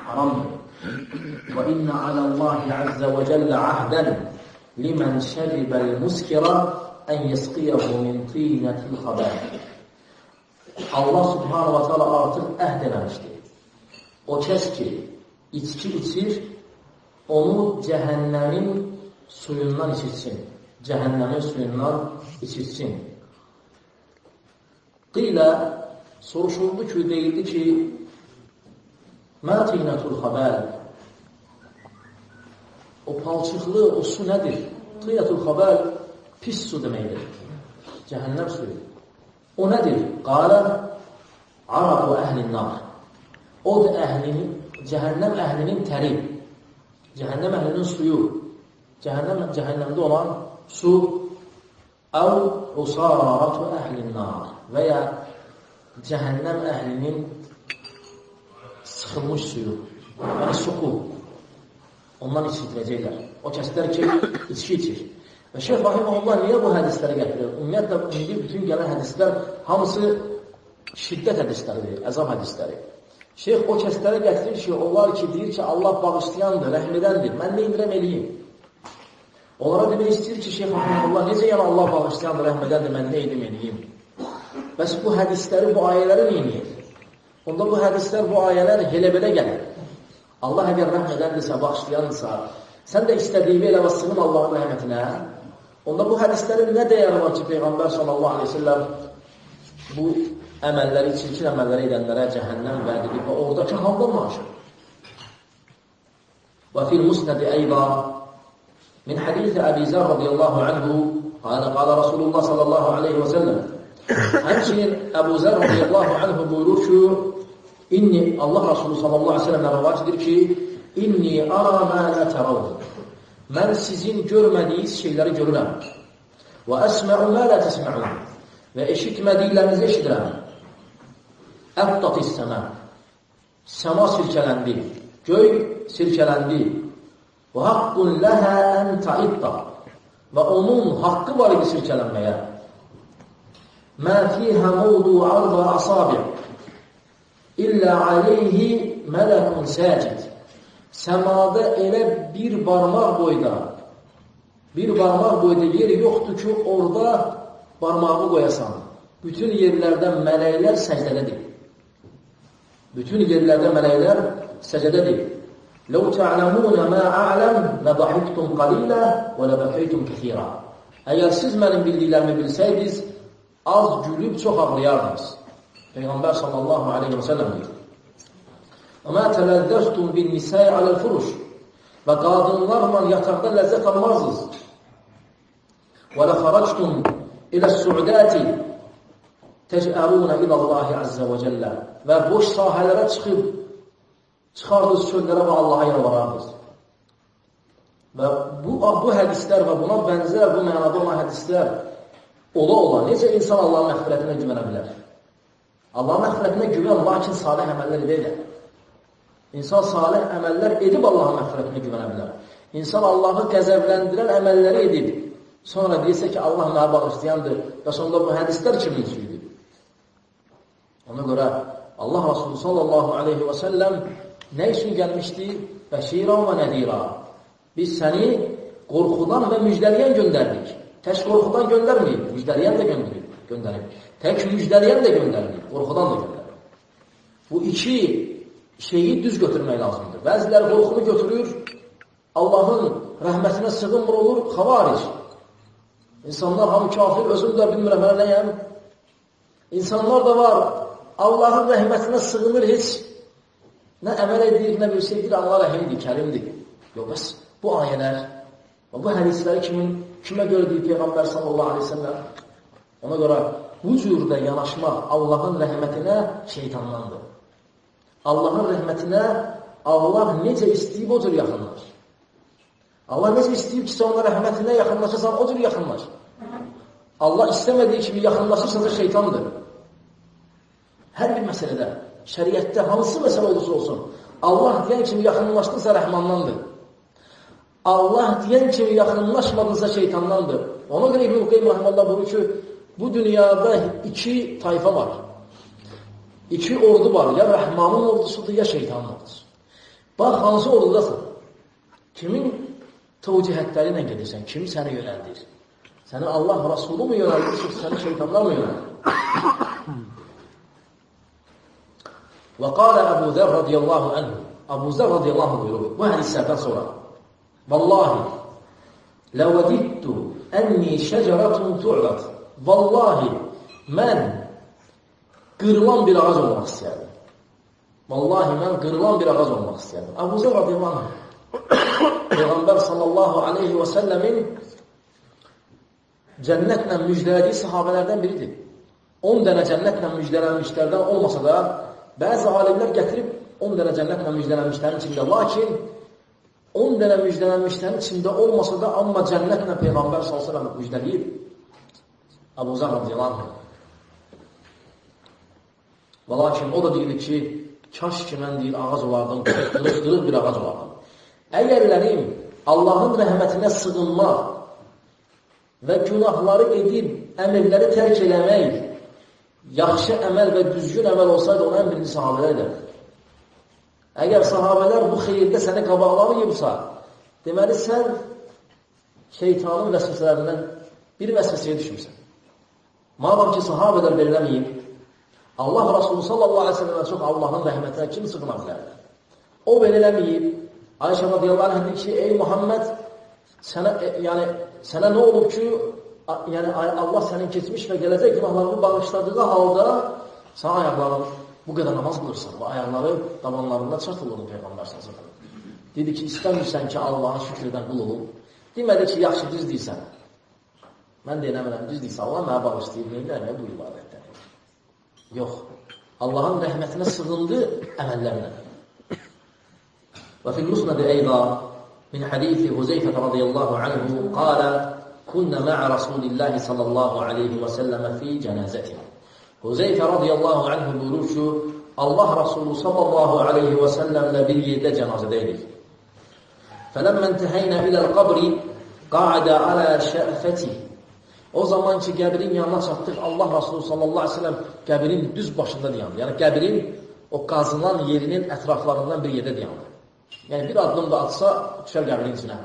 haramdır. Və inna alallahi azza və cəllə ahdən limən şəribəl muskira ən yəsqiyahu min tinətil xəbər. Allah subhanahu wa ta'ala artıq əhd eləmişdir. O kəs ki, içki içir, onu cəhənnəmin suyundan içirsin. Cəhənnəmin suyundan içirsin. Qilə, soruşuldu ki, deyildi ki, mə tinətul xəbər. O palçıqlı, o su nədir? Tinətul xəbər pis su deməkdir. Cəhənnəm suyu. O nədir? Qalə, araqu əhlin nar. O da cəhənnəm əhlinin təri. Cəhənnəm əhlinin suyu. Cəhənnəmdə olan su. Əv usaratu əhlin nar. Və ya cəhənnəm əhlinin sıxılmış suyu. Yəni suku. Ondan içildirəcəklər. O kəslər ki, içki içir. Və Şeyh Rahiməhullah niyə bu hədisləri gətirir? Ümumiyyətlə, indi bütün gələn hədislər hamısı şiddət hədisləridir, əzab hədisləri. Şeyh o kəslərə gətirir ki, onlar ki, deyir ki, Allah bağışlayandır, rəhmədəndir, mən nə indirəm eləyim? Onlara demək istəyir ki, Şeyh Rahiməhullah, necə yəni Allah bağışlayandır, rəhmədəndir, mən nə edim eləyim? Bəs bu hədisləri, bu ayələri neyniyir? Onda bu hədislər, bu ayələr elə-belə gəlir. Allah əgər rəhmədəndirsə, bağışlayandırsa, sən də istədiyini elə və sığın Allahın rəhmətinə, onda bu hədislərin nə dəyəri var ki, Peyğəmbər sallallahu aleyhi ve sellem bu əməlləri, çirkin əməlləri edənlərə cəhənnəm vəd edib və oradakı haldan maaşır. Və fil musnədi əyda min hədisi Əbi Zər radiyallahu anhu qalə Rasulullah sallallahu aleyhi ve sellem həmçinin Əbu Zər radiyallahu anhu buyurur ki, Allah Rasulü sallallahu aleyhi ve sellemə rəvacidir ki, İnni ara mə lə tərəvun. Mən sizin görmədiyiniz şeyləri görürəm. Və əsmə'u mə lə təsmə'un. Və eşitmədiklərinizi eşidirəm. Əbdatis səmə. Səma sirkələndi. Göy sirkələndi. Və haqqun ləhə ən taidda. Və onun haqqı var idi sirkələnməyə. Mə fiyhə mavdu arda asabi. İllə aleyhi mələkun səcid. Səmada elə bir barmaq boyda yeri yoxdur ki, orada barmağı qoyasan. Bütün yerlərdən mələklər səcdədədir. Bütün yerlərdə mələklər səcdədədir. لَوْ تَعْلَمُونَ مَا أَعْلَمْ لَضَحِكْتُمْ قَلِيلًا وَلَبَكَيْتُمْ كَثِيرًا. Əgər siz mənim bildiklərimi bilsəydiniz, az gülüb çox ağlayardınız. Peyğəmbər sallallahu aleyhi ve sellem deyir. وَمَا تَلَذَّفْتُمْ بِالنِّسَاءِ عَلَى الْفُرُشِ. Və qadınlarla yataqda ləzzət almazsınız. وَلَخَرَجْتُمْ إِلَى السُّعْدَاتِ تَجْأَرُونَ إِلَى اللّٰهِ عَزَّ وَجَلَّ. Və boş sahələrə çıxardınız çöllərə və Allaha yalvarardınız. Və bu hədislər və buna bənzər, bu mənada olan hədislər ola, necə insan Allahın məğfirətinə güvənə bilər? Allahın məğfirətinə güvən, lakin salih əməllər edəylər. İnsan salih əməllər edib Allahın məğfirətinə güvənə bilər. İnsan Allahı qəzəbləndirən əməlləri edib, sonra deyirsə ki, Allah mənə bağışlayandır və sonunda bu hədislər kimin üçüydür? Ona görə Allah Resulü sallallahu aleyhi və səlləm nə üçün gəlmişdir? Bəşirən və nədira. Biz səni qorxudan və müjdəliyən göndərdik. Tək qorxudan göndərməyib, müjdəliyən də göndərib. Tək müjdəliyən də göndərməyib, qorxudan da göndərib. Bu iki şeyi düz götürmək lazımdır. Bəziləri qorxunu götürür, Allahın rəhmətinə sığınmır olur, xavaric. İnsanlar hamı kafir, özüm də bilmirəm, mən nəyəm. İnsanlar da var, Allahın rəhmətinə sığınır heç. Nə əməl edir, nə bir şey edir, Allah rəhimdir, kərimdir. Yox, bəs bu ayələr və bu hədisləri kimə görə deyir Peyğəmbər sallallahu aleyhi ve sellem? Ona görə bu cürdə yanaşmaq Allahın rəhmətinə şeytandandır. Allahın rəhmətinə Allah necə istəyib o cür yaxınlaş. Allah necə istəyib ki, sən ona rəhmətinə yaxınlaşırsan, o cür yaxınlaş. Allah istəmədiyi kimi yaxınlaşırsa da şeytandır. Hər bir məsələdə, şəriətdə hansı məsələ olursa olsun, Allah deyən kimi yaxınlaşdırsa rəhmandandır. Allah deyən kimi yaxınlaşmadınsa şeytandandır. Ona görə İbn-i Qeym Rahmanullah buyurur ki, bu dünyada iki tayfa var. İki ordu var. Ya Rəhmanın ordusudur, ya şeytanın ordusu. Bax, hansı ordudasan? Kimin tövcihətləri ilə gedirsən? Kim səni yönəldir? Səni Allah Rasulü mü yönəldir, yoxsa səni şeytanlar mı yönəldir? Və qalə Əbu Zər radiyallahu anhu. Əbu Zər radiyallahu anhu buyurur. Bu hədislərdən sonra. Vallahi, ləvədiddu ənni şəcərətun tu'lat. Vallahi, mən qırılan bir ağac olmaq istəyərdim. Vallahi, mən qırılan bir ağac olmaq istəyərdim. Əbu Zər radiyallahu anhu. Peyğəmbər sallallahu aleyhi və səlləmin cənnətlə müjdələdiyi sahabələrdən biridir. 10 dənə cənnətlə müjdələnmişlərdən olmasa da, bəzi alimlər gətirib 10 dənə cənnətlə müjdələnmişlərin içində, lakin 10 dənə müjdələnmişlərin içində olmasa da, amma cənnətlə Peyğəmbər sallallahu aleyhi və səlləm müjdəliyib. Əbu Zər radiyallahu anh. Və lakin o da deyildi ki, kaş ki mən deyil, ağac olardım, qırıq bir ağac olardım. Əgərlərim Allahın rəhmətinə sığınmaq və günahları edib, əməlləri tərk eləmək, yaxşı əməl və düzgün əməl olsaydı, ona ən birinci sahabələr edərdi. Əgər sahabələr bu xeyirdə səni qabaqlamayıbsa, deməli sən şeytanın vəsvəsələrindən bir vəsvəsəyə düşmüsən. Madam ki, sahabələr veriləməyib, Allah Rasulü sallallahu aleyhi ve sellemə çox Allahın rəhmətinə kim sığına bilər? O veriləməyib, Ayşə radiyallahu anh dedi ki, ey Muhammed, sənə nə olub ki, Allah sənin keçmiş və gələcək günahlarını bağışladığı halda sən ayaqların bu qədər namaz qılırsan və ayaqları dabanlarında çatılır Peyğəmbər sallallahu. Dedi ki, istəmirsən ki, Allah'a şükür edən qul olub. Demədi ki, yaxşı düz deyirsən. Mən deyinəmirəm, düz deyirsən, Allah mənə bağışlayıb, neylərlə bu ibadətdən. Yox, Allahın rəhmətinə sığındı əməllərlə. وفي المسند أيضا من حديث حذيفة رضي الله عنه قال كنا مع رسول الله صلى الله عليه وسلم في جنازته. Huzeyfə radiyallahu anhu buyurur ki, Allah Resulü sallallahu aleyhi və səlləmlə bir yerdə cənazədəydik. فَلَمَّا انْتَهَيْنَا إِلَى الْقَبْرِ قَعَدَ عَلَى شَأْفَتِهِ. O zaman ki, qəbrin yanına çatdıq, Allah Resulü sallallahu aleyhi və səlləm qəbrin düz başında dayandı. Yəni, qəbrin o qazılan yerinin ətraflarından bir yerdə dayandı. Yəni, bir addım da atsa, düşər qəbrin içinə.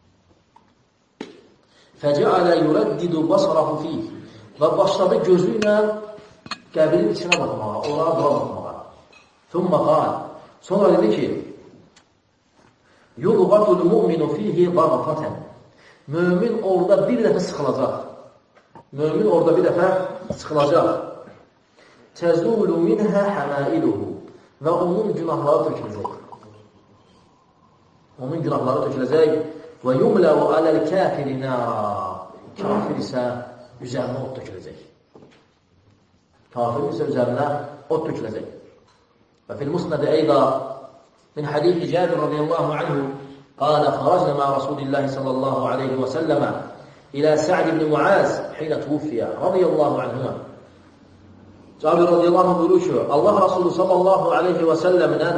فَجَعَلَ يُرَدِّدُ بَصَرَهُ فِيهِ. Və başladı gözü ilə qəbrin içinə baxmağa, oraya bura baxmağa. ثُمَّ قَالْ. Sonra dedi ki, يُضْغَةُ الْمُؤْمِنُ فِيهِ ضَغْفَةً. Mömin orada bir dəfə sıxılacaq. Mömin orada bir dəfə sıxılacaq. تَزُولُ مِنْهَا حَمَائِلُهُ. Və onun günahları töküləcək. Onun günahları töküləcək. وَيُمْلَوْ عَلَى الْكَافِرِ نَارًا. Kafir isə üzərinə ot töküləcək. Kafir ise üzerine ot töküləcək. Ve fil musnad أيضا من حديث جابر رضي الله عنه قال خرجنا مع رسول الله صلى الله عليه وسلم إلى سعد بن معاذ حين توفي رضي الله عنهما. Cabir radiyallahu anh buyurur ki, Allah Resulü sallallahu aleyhi ve sellem'den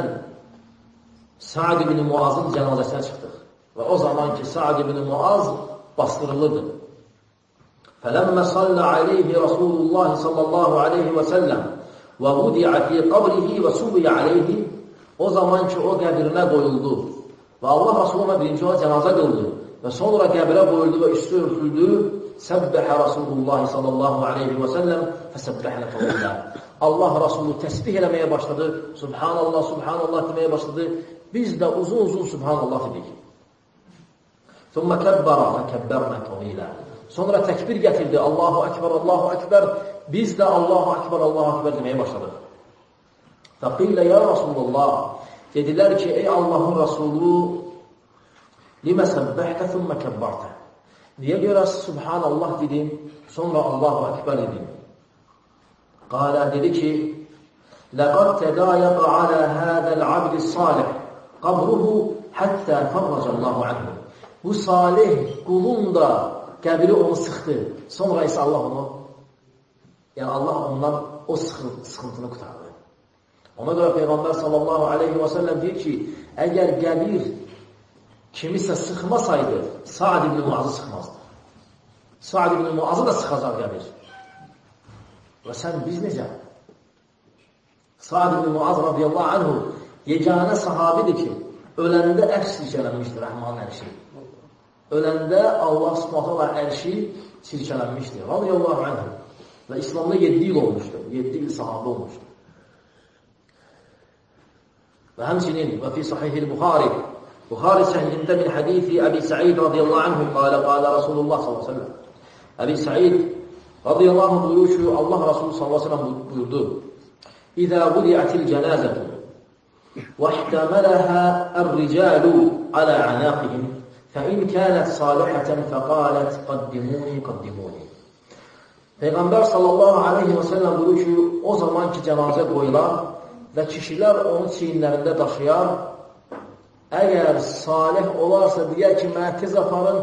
Sa'd ibn Muaz'ın cənazəsinə çıxdıq. Və o zaman ki, Sa'd ibn Muaz bastırılırdı. فَلَمَّا صَلَّ عَلَيْهِ رَسُولُ اللّٰهِ صَلَّى اللّٰهُ عَلَيْهِ وَسَلَّمْ وَوُدِعَ فِي قَبْرِهِ وَسُبِّيَ عَلَيْهِ. O zaman ki, o qəbrinə qoyuldu və Allah Resulü'na birinci o cənazə qıldı və sonra qəbrə qoyuldu və üstü örtüldü. Səbbəhə Rasulullah sallallahu aleyhi və səlləm fəsəbbəhənə təvəllə. Allah Resulü təsbih eləməyə başladı. Subhanallah, Subhanallah deməyə başladı. Biz də uzun Subhanallah dedik. ثُمَّ كَبَّرَ وَكَبَّرْنَا طَوِيلًا. Sonra təkbir gətirdi. Allahu Ekber, Allahu Ekber. Biz də Allahu Ekber, Allahu Ekber deməyə başladıq. فَقِيلَ يَا رَسُولَ اللّٰهِ. Dedilər ki, ey Allahın Resulü, لِمَ سَبَّحْتَ ثُمَّ كَبَّرْتَ. Niyə görə Subhanallah dedim, sonra Allahu Ekber dedim. Qala dedi ki, لَقَدْ تَدَايَقَ عَلَى هَذَا الْعَبْدِ الصَّالِحِ قَبْرُهُ حَتَّى فَرَّجَ اللّٰهُ عَنْهُ. Bu salih qulun da qəbri onu sıxdı. Sonra isə Allah onu, yəni Allah ondan o sıxıntını qutardı. Ona görə Peyğəmbər sallallahu aleyhi və səlləm deyir ki, əgər qəbir kimisə sıxmasaydı, Sa'd ibn Muaz'ı sıxmazdı. Sa'd ibn Muaz'ı da sıxacaq qəbir. Və sən biz necə? Sa'd ibn Muaz radiyallahu anhu yeganə sahabidir ki, öləndə əks silkələnmişdir Rəhmanın ərşi. Öləndə Allah Subhanahu taala ərşi silkələnmişdir. Radiyallahu anhu. Və İslamda 7 il olmuşdur. 7 il sahabə olmuşdur. Və həmçinin və fi sahih Buxari səhihində min hadithi Əbi Səid radiyallahu anhu qalə Rasulullah sallallahu aleyhi ve sellem. Əbi Səid radiyallahu anh buyurur ki, Allah Resulü sallallahu aleyhi ve sellem buyurdu. İzə vudi'atil cənazətu və ihtamələhə ər-ricalu alə ənaqihim fəin kənət salihətən fəqalət qaddimuni. Peyğəmbər sallallahu aleyhi və səlləm buyurur ki, o zaman ki cənazə qoyular və kişilər onu çiyinlərində daşıyar, əgər salih olarsa deyər ki, mənə tez aparın.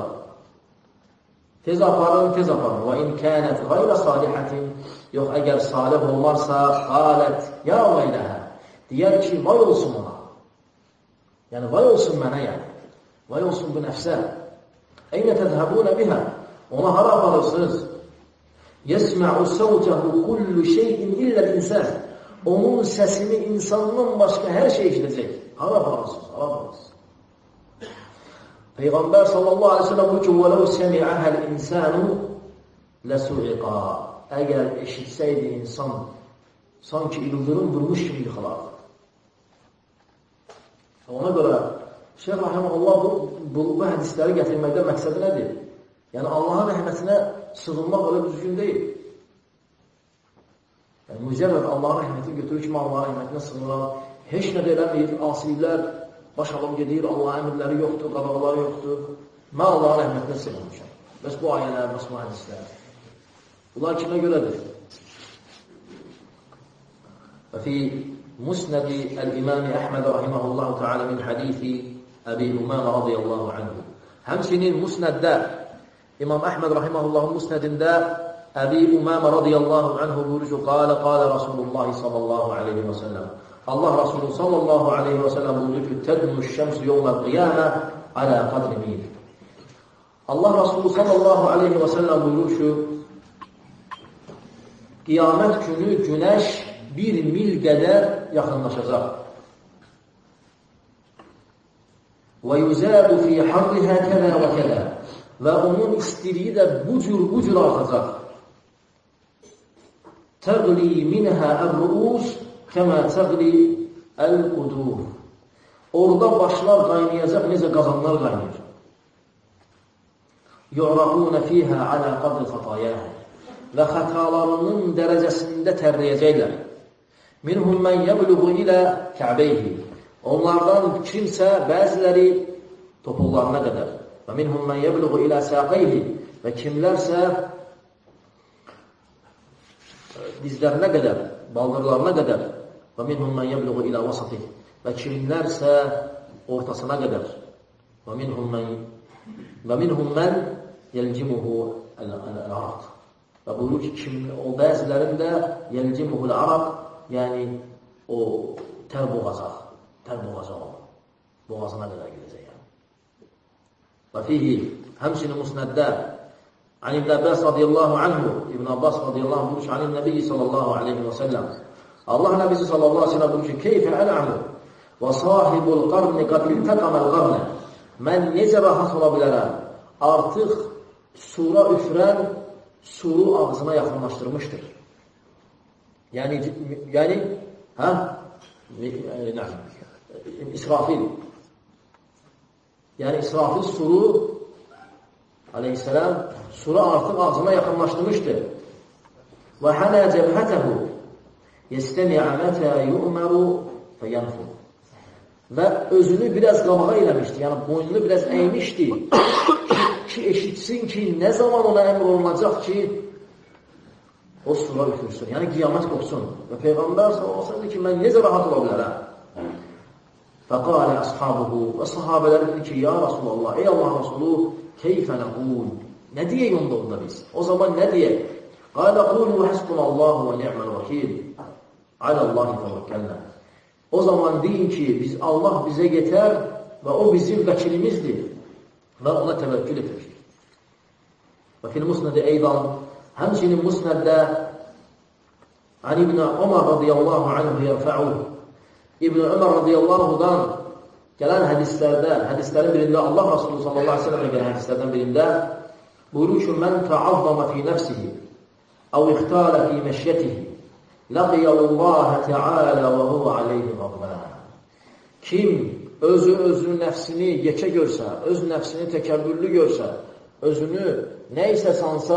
Tez aparın. Və in kənət qayrə salihətin, yox, əgər salih olmarsa, qalət, ya vayləhə, deyər ki, vay olsun ona. Yəni, vay olsun mənə yəni. Vay olsun bu nəfsə. Əynə təzhəbunə bihə, ona hara aparırsınız? Yəsmə'u səvcəhu kullu şeyin illəl insən. Onun səsini insandan başqa hər şey eşidəcək. Hara aparırsınız? Peyğəmbər sallallahu aleyhi ve sellem bu ki, وَلَوْ سَمِعَهَا الْاِنْسَانُ لَسُعِقَا. Əgər eşitsəydi insan, sanki ildırım vurmuş kimi yıxılardı. Ona görə Şeyh Rahimullah bu hədisləri gətirməkdə məqsədi nədir? Yəni, Allahın rəhmətinə sığınmaq öyle düzgün deyil. Yəni, mücərrəd Allahın rəhmətini götürür kimi Allahın rəhmətinə sığınır. Heç nə də eləməyir, asillər baş alıb gedir, Allahın əmirləri yoxdur, qadağaları yoxdur. Mən Allahın rəhmətinə sığınmışam. Bəs bu ayələr, bəs bu hədislər. Bunlar kimə görədir? Və fi musnədi əl-İmam Əhməd rahiməhullahu ta'ala min hadithi Əbi Umamə radiyallahu anhu. Həmçinin musnəddə, İmam Əhməd rahiməhullahın musnədində Əbi Umamə radiyallahu anhu buyurur ki, qalə Rasulullah sallallahu aleyhi və səlləm. Allah Resulü sallallahu aleyhi və səlləm buyurur ki, tədnüş şəmsu yevməl qiyamə alə qadri mil. Allah Resulü sallallahu aleyhi və səlləm buyurur ki, qiyamət günü günəş 1 mil qədər yaxınlaşacaq. Və yüzədu fi harrihə kələ və kələ. Və onun istiliyi də bu cür artacaq. Təqli minhə əl-ruus kəmə təqli əl-qudur. Orada başlar qaynayacaq, necə qazanlar qaynayır. Yu'raqunə fiyhə alə qadri xatayəhə. Və xətalarının dərəcəsində tərləyəcəklər. Minhum mən yəbluğu ilə kəbeyhi. Onlardan kimsə, bəziləri topuqlarına qədər. Və minhum mən yəbluğu ilə səqeyhi. Və kimlərsə dizlərinə qədər, baldırlarına qədər. Və minhum mən yəbluğu ilə vasatih. Və kimlərsə ortasına qədər. Və minhum mən yəlcimuhu əl-araq. Və buyurur ki, o bəzilərində yəlcimuhu əl-araq, yəni o tər boğacaq onu. Boğazına qədər gedəcək yəni. Və fihi, həmçinin musnəddə عن ابن عباس رضي الله عنه ابن عباس رضي الله عنه عن النبي صلى الله عليه وسلم Allah Nəbisi sallallahu aleyhi ve sellem buyurur ki, keyfə ən'amu və sahibul qarni qad iltəqaməl qarnə. Mən necə rahat ola bilərəm? Artıq sura üfrən suru ağzına yaxınlaşdırmışdır. Yəni İsrafil. Yəni İsrafil suru aleyhisselam sura artıq ağzına yaxınlaşdırmışdır. Və hənə cəbhətəhu yəstəmiə mətə yu'məru fəyənfu. Və özünü biraz qabağa eləmişdi, yəni boynunu biraz əymişdi ki, eşitsin ki, nə zaman ona əmr olunacaq ki, o sura üfürsün, yəni qiyamət qopsun. Və Peyğəmbər s.ə.v. ki, mən necə rahat ola bilərəm? Fəqalə əshabuhu və sahabələri dedi ki, ya Rasulallah, ey Allah Rasulü, keyfə nəqul? Nə deyək onda biz? O zaman nə deyək? Qalə qulu həsbunallahu və ni'məl vəkil. Aləllahi təvəkkəlnə. O zaman deyin ki, Allah bizə yetər və o bizim vəkilimizdir və ona təvəkkül edirik. Və fil musnədə eydan, həmçinin musnəddə İbn Ömər radiyallahu anhu yərfə'uh. İbn Ömər radiyallahu anhudan gələn hədislərin birində Allah Rasulü sallallahu aleyhi ve sellem'e gələn hədislərdən birində buyurur ki, mən təazzama fi nəfsihi əv ixtara fi məşyətihi laqiyəllaha teala və huva aleyhi qadban. Kim özünün nəfsini yekə görsə, öz nəfsini təkəbbürlü görsə, özünü nə isə sansa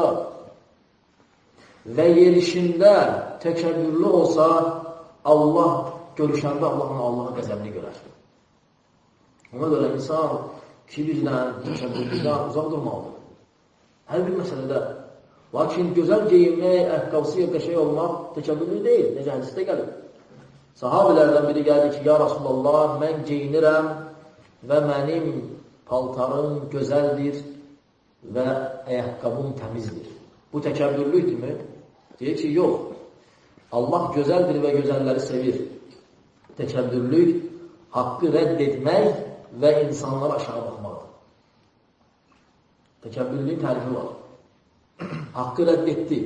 və yerişində təkəbbürlü olsa, Allah görüşəndə Allah'a qəzəbli görər. Ona görə insan kibirdən, təkəbbürlüdən uzaq durmalıdır. Hər bir məsələdə. Lakin gözəl geyinmək, əhqabısı qəşəng olmaq təkəbbürlü deyil. Necə hədisdə gəlir. Sahabilərdən biri gəldi ki, ya Rasulallah, mən geyinirəm və mənim paltarım gözəldir və əhqabım təmizdir. Bu təkəbbürlüdürmü? Deyir ki, yox. Allah gözəldir və gözəlləri sevir. Təkəbbürlük, haqqı rədd etmək və insanlara aşağı baxmaqdır. Təkəbbürlüyün tərifi var. Haqqı rədd etdi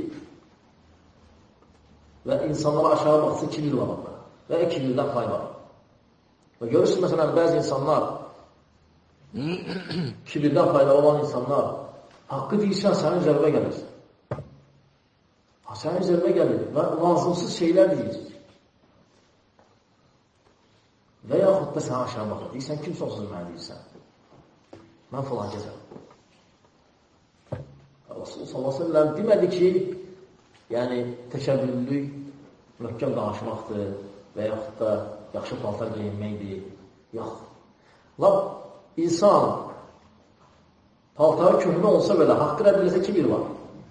və insanlara aşağı baxsa kibir var onda və kibirdən pay var. Və görürsünüz, məsələn, bəzi insanlar kibirdən fayda olan insanlar haqqı deyirsən, sənin üzərinə gəlir. Sənin üzərinə gəlir və lazımsız şeylər deyir. Və yaxud da sənə aşağı baxır. Deyirsən, kimsə olsun mənə deyirsən. Mən falan gəzəm. Rasulullah sallallahu aleyhi ve sellem demədi ki, yəni təkəbbürlük möhkəm danışmaqdır və yaxud da yaxşı paltar geyinməkdir. Yox. Lab, insan paltarı köhnə olsa belə, haqqı rədd edilsə kibir var.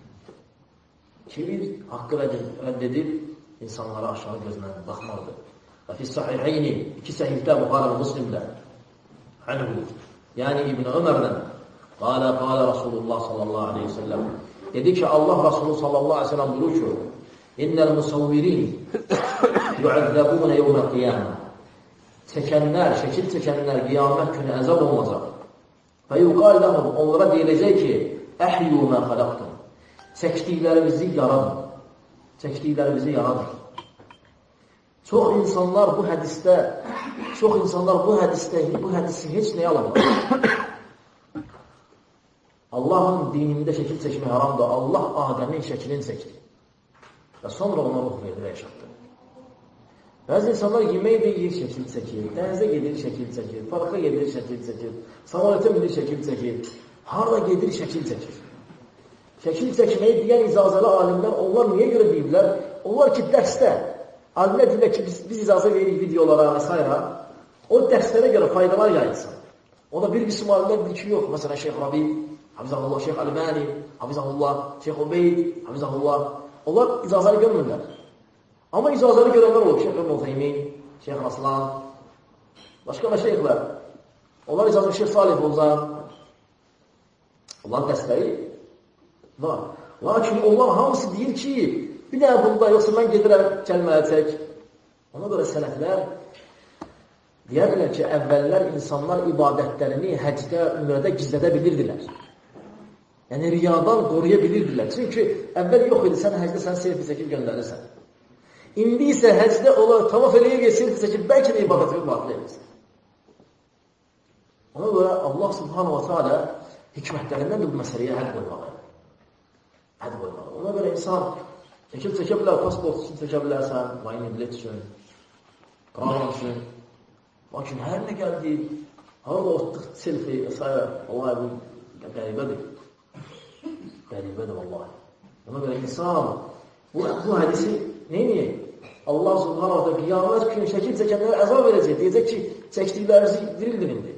Kibir haqqı rədd edib insanlara aşağı gözlə baxmaqdır. Və fi sahihəyni, iki səhifdə Buxarə və Müslimdə anhu, yəni İbn Ömərdən qala Rasulullah sallallahu aleyhi ve sellem dedi ki, Allah Rasulü sallallahu aleyhi ve sellem buyurur ki, innəl musavvirin yu'əzzəbunə yevməl qiyamə. Çəkənlər, şəkil çəkənlər qiyamət günü əzab olacaq. Və yuqal lahum, onlara deyiləcək ki, əhyu mə xalaqtum. Çəkdiklərimizi yaradın. Çəkdiklərimizi yaradın. Çox insanlar bu hədisi heç nəyə alamır. Allahın dinində şəkil çəkmək haramdır. Allah Adəmin şəklini çəkdi. Və sonra ona ruh verdi və yaşatdı. Bəzi insanlar yemək deyir, şəkil çəkir. Dənizə gedir, şəkil çəkir. Parka gedir, şəkil çəkir. Samolyota minir, şəkil çəkir. Harada gedir, şəkil çəkir. Şəkil çəkməyi deyən icazəli alimlər, onlar niyə görə deyirlər? Onlar ki, dərsdə, alimlər deyirlər ki, biz icazə veririk videolara və s. O dərslərə görə faydalar yayılsın. O da bir qism alimlər deyir ki, yox. Məsələn, Şeyx Rabi, Hafizahullah, Şeyx Albani, Hafizahullah, Şeyx Ubeyd, Hafizahullah. Onlar icazəli görmürlər. Amma icazəli görənlər olur. Şeyx İbn Teymin, Şeyx Raslan, başqa və şeyxlər. Onlar icazəli Şeyx Salih Bozan. Onların dərsləri var. Lakin onlar hamısı deyir ki, bir dənə bunda, yoxsa mən gedirəm kəlməyə çək. Ona görə sələflər deyərlər ki, əvvəllər insanlar ibadətlərini həcdə, ümrədə gizlədə bilirdilər. Yəni, riyadan qoruya bilirdilər. Çünki əvvəl yox idi, sən həcdə sən selfie çəkib göndərirsən. İndi isə həcdə olar, tavaf eləyir, selfie çəkib, bəlkə də ibadətini batıl edirsən. Ona görə Allah subhanahu wa ta'ala hikmətlərindən də bu məsələyə həd qoymalı. Həd qoymalı. Ona görə insan şəkil çəkə bilər, pasport üçün çəkə bilərsən, vayın bilet üçün, qran üçün. Lakin hər nə gəldi, harada otduq selfie, s. Vallahi bu qəribədir. Qəribədir vallahi. Ona görə insan bu hədisi neyini? Allah subhanahu wa ta'ala qiyamət günü şəkil çəkənlərə əzab verəcək. Deyəcək ki, çəkdiklərinizi dirildir indi.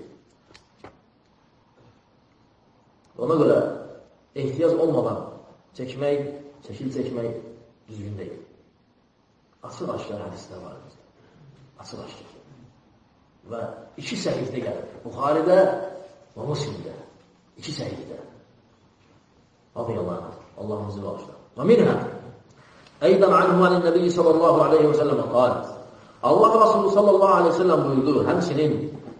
Ona görə ehtiyac olmadan şəkil çəkmək düzgün deyil. Açıq-aşkar hədislər var. Açıq-aşkar. Və iki səhifdə gəlir. Buxaridə və Müslimdə. İki səhifdə. Radiyallahu anh. Allah'ımızı bağışlar. Və minhə Eydən anhu aleyhi sallallahu aleyhi ve sellem qal. Allah Resulü sallallahu aleyhi ve sellem buyurdu. Həmçinin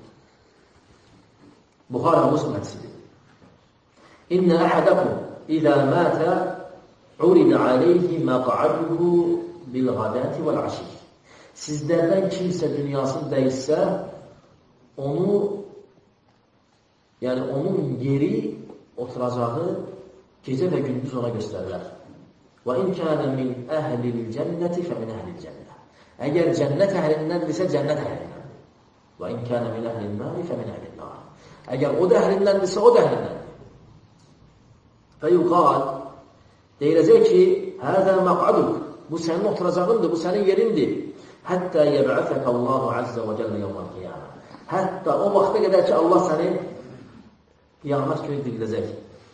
Buxari və Müslim hədisidir. İnnə əhədəkum İzə mətə uridə aleyhi məqaduhu bil-ғədəti vəl-əşir. Sizlərdən kimsə dünyasını dəyişsə, yəni onun yeri, oturacağı gecə və gündüz ona göstərilər. Və in kana min əhlil cənnəti fə min əhlil cənnə. Əgər cənnət əhlindəndirsə, cənnət əhlindən. Və in kana min əhlil nari fə min əhlil nar. Əgər o da əhlindəndirsə, o da əhlindəndir. Fəyuqal, deyiləcək ki, həzə məqaduk, bu sənin oturacağındır, bu sənin yerindir. Həttə yəb'ətək Allahu Azza və Cəllə yevmən qiyamə. Hətta o vaxta qədər ki, Allah səni qiyamət günü diriləcək.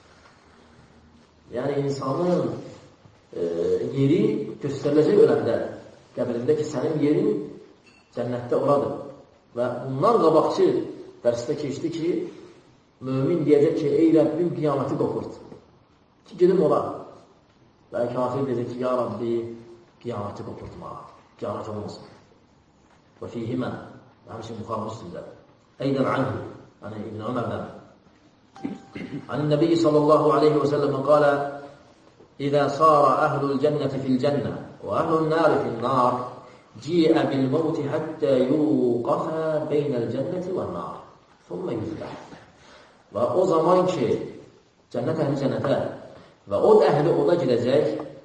Yəni, insanın yeri göstəriləcək öləndə, qəbrində ki, sənin yerin cənnətdə oradır. Və bundan qabaqçı dərsdə keçdi ki, mümin deyəcək ki, ey Rəbbim qiyaməti qopurt. Ki, gedim ora. Və kafir deyəcək ki, ya Rabbi, qiyaməti qopurtma, qiyamət olmasın. Və fihimə, həmçin Buxar Müslimdə. Eydən anhu, yəni İbn Ömərdən. Anin Nəbiyyi sallallahu aleyhi və səlləm qala, İzə sara əhlul cənnəti fil cənnə və əhlul nari fil nar, ciə bil mevti həttə yuqafə beynəl cənnəti və nar. Thumma yüzbəh. Və o zaman ki, cənnət əhli cənnətə və od əhli oda girəcək,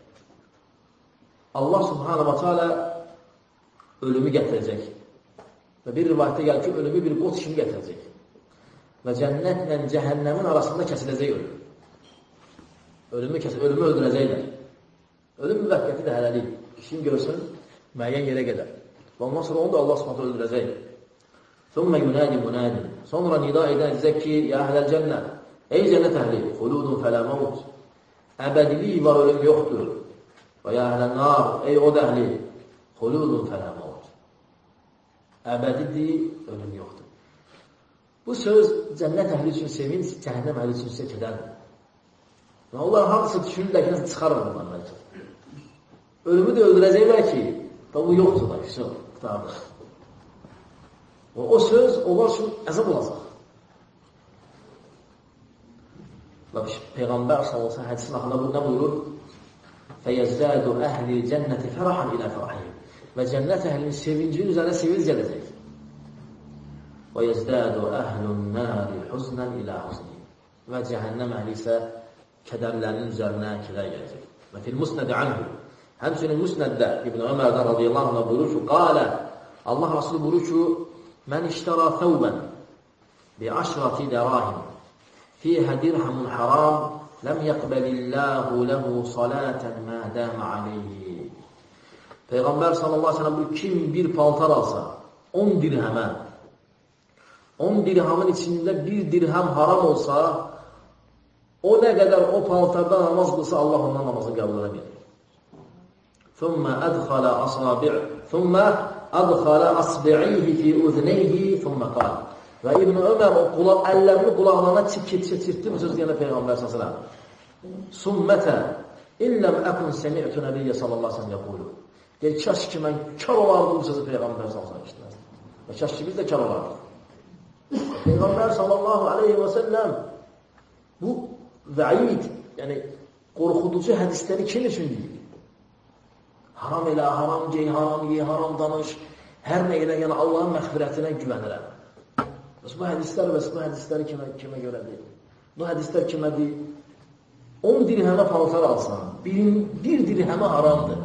Allah subhanahu wa ta'ala ölümü gətirəcək. Və bir rivayətdə gəlir ki, ölümü bir qot kimi gətirəcək. Və cənnətlə cəhənnəmin arasında kəsiləcək ölüm. Ölümü öldürəcəklər. Ölüm müvəqqəti də hələlik. Kişini görsün, müəyyən yerə gedər. Və ondan sonra onu da Allah subhanahu öldürəcək. Thumma yunadi munadi. Sonra nida edəcək ki, ya əhləl cənnət, ey cənnət əhli, xuludun fələ mavut. Əbədilik var, ölüm yoxdur. Və ya əhləl nar, ey od əhli, xuludun fələ mavut. Əbədidir, ölüm yoxdur. Bu söz cənnət əhli üçün sevinç, cəhənnəm əhli üçün isə kədərdir. Allah hamısı düşünürlər ki, nəsə çıxarır bundan bəlkə. Ölümü də öldürəcəklər ki, bu yoxdur da, qutardır. O söz onlar üçün əzab olacaq. Peyğəmbər sallallahu hədisin axında bu nə buyurur? Fəyəzdədu əhli cənnəti fərəhan ilə fərəhim. Və cənnət əhlinin sevincinin üzərində sevinç gələcək. Və yəzdədu əhlun nəri huznən ilə huzni. Və cəhənnəm əhli isə kədərlərinin üzərinə kədər gələcək. Və fil musnədi anhu. Həmçinin musnəddə İbn Ömərdən radiyallahu anh buyurur ki, qalə, Allah Rasulü buyurur ki, mən iştəra thəvbən bi əşrati dərahim fiyhə dirhamun haram ləm yəqbəlilləhu ləhu salətən mə dəmə aleyhi. Peyğəmbər sallallahu aleyhi ve sellem buyurur, kim bir paltar alsa 10 dirhəmə, 10 dirhamın içində bir dirhəm haram olsa, o nə qədər o paltarda namaz qılsa, Allah ondan namazını qəbul edəməyir. ثُمَّ أَدْخَلَ أَصْبِعِيهِ فِي أُذْنَيْهِ ثُمَّ قَالَ. Və İbn Ömər əllərini qulağlarına çirtdi bu söz deyəndə Peyğəmbər s.ə.v. ثُمَّةَ إِلَّمْ أَكُنْ سَمِعْتُ نَبِيَّ sallallahu aleyhi ve sellem yaqulu. Deyir, kaş ki mən kar olardım bu sözü Peyğəmbər s.ə.v. Və kaş ki biz də kar olardım. Peyğəmbər sallallahu aleyhi ve sellem bu vəid, yəni qorxuducu hədisləri kim üçün deyir? Haram elə, haram gey, haram ye, haram danış, hər nə elə, yəni Allahın məxfirətinə güvənirəm. Bəs bu hədisləri kimə görədir? Bu hədislər kimədir? 10 dirhəmə paltar alsan, bir dirhəmə haramdır.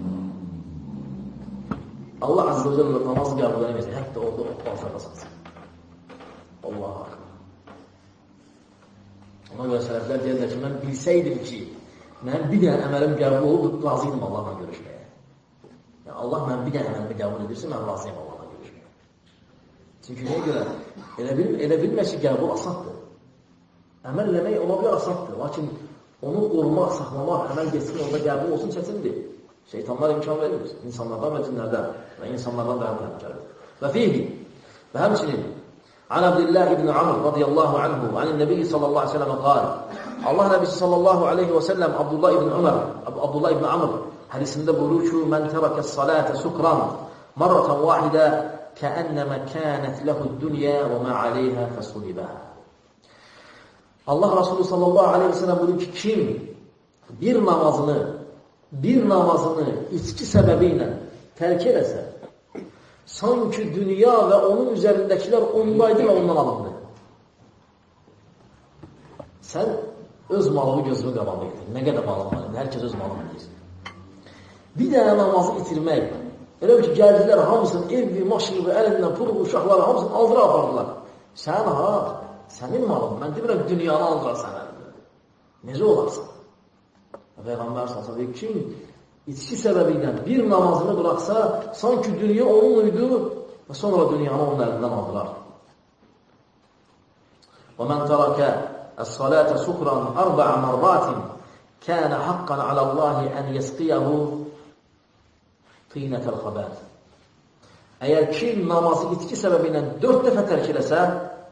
Allah Azze ve Celle namazı qəbul edəməyəcək, hətta orada o paltar asansın. Allah'a akbar. Ona görə sələflər deyirlər ki, mən bilsəydim ki, mən bir dənə əməlim qəbul olub, razıydım Allahla görüşməyə. Yəni, Allah mən bir dənə əməlimi qəbul edirsə, mən razıyım Allahla görüşməyə. Çünki nəyə görə? Elə bilmək ki, qəbul asaddır. Əməl eləmək ona bir asaddır. Lakin onu qorumaq, saxlamaq, əməl geçsin, onda qəbul olsun çətindir. Şeytanlar imkan verir. İnsanlardan və cinlərdən və insanlardan da həmkərdir. Və fihi və həmçinin عن عبد الله بن عمرو رضي الله عنه عن النبي صلى الله عليه وسلم قال Allah Nəbisi sallallahu aleyhi və səlləm Abdullah ibn Amr hədisində buyurur ki, mən tərəkə salətə sukran marratan vahidə kəənnəmə kənət ləhud-dünya və mə aleyhə fəsulibə. Allah Rasulü sallallahu aleyhi və səlləm buyurur ki, kim bir namazını içki səbəbi ilə tərk eləsə, sanki dünya və onun üzərindəkilər ondaydı və ondan alındı. Sən öz malını gözünün qabağında getirir. Nə qədər malın var? Hər kəs öz malını deyirsin. Bir dənə namazı itirmək. Elə ki, gəldilər hamısının evli, maşını, əlindən, pulu, uşaqları hamısını aldıra apardılar. Sən ha, sənin malın. Mən demirəm, dünyanı aldırar sənə. Necə olarsan? Peyğəmbər sallallahu əleyhi və səlləm kim içki səbəbi ilə bir namazını bıraxsa, sanki dünya onun idi və sonra dünyanı onun əlindən aldılar. وَمَنْ تَرَكَ الصَّلَاةَ سُكْرًا 4 مرات كَانَ حَقًّا عَلَى اللّٰهِ أَنْ يَسْقِيَهُ طِينَةَ الْخَبَاثِ. Əgər kim namazı içki səbəbi ilə 4 dəfə tərk eləsə,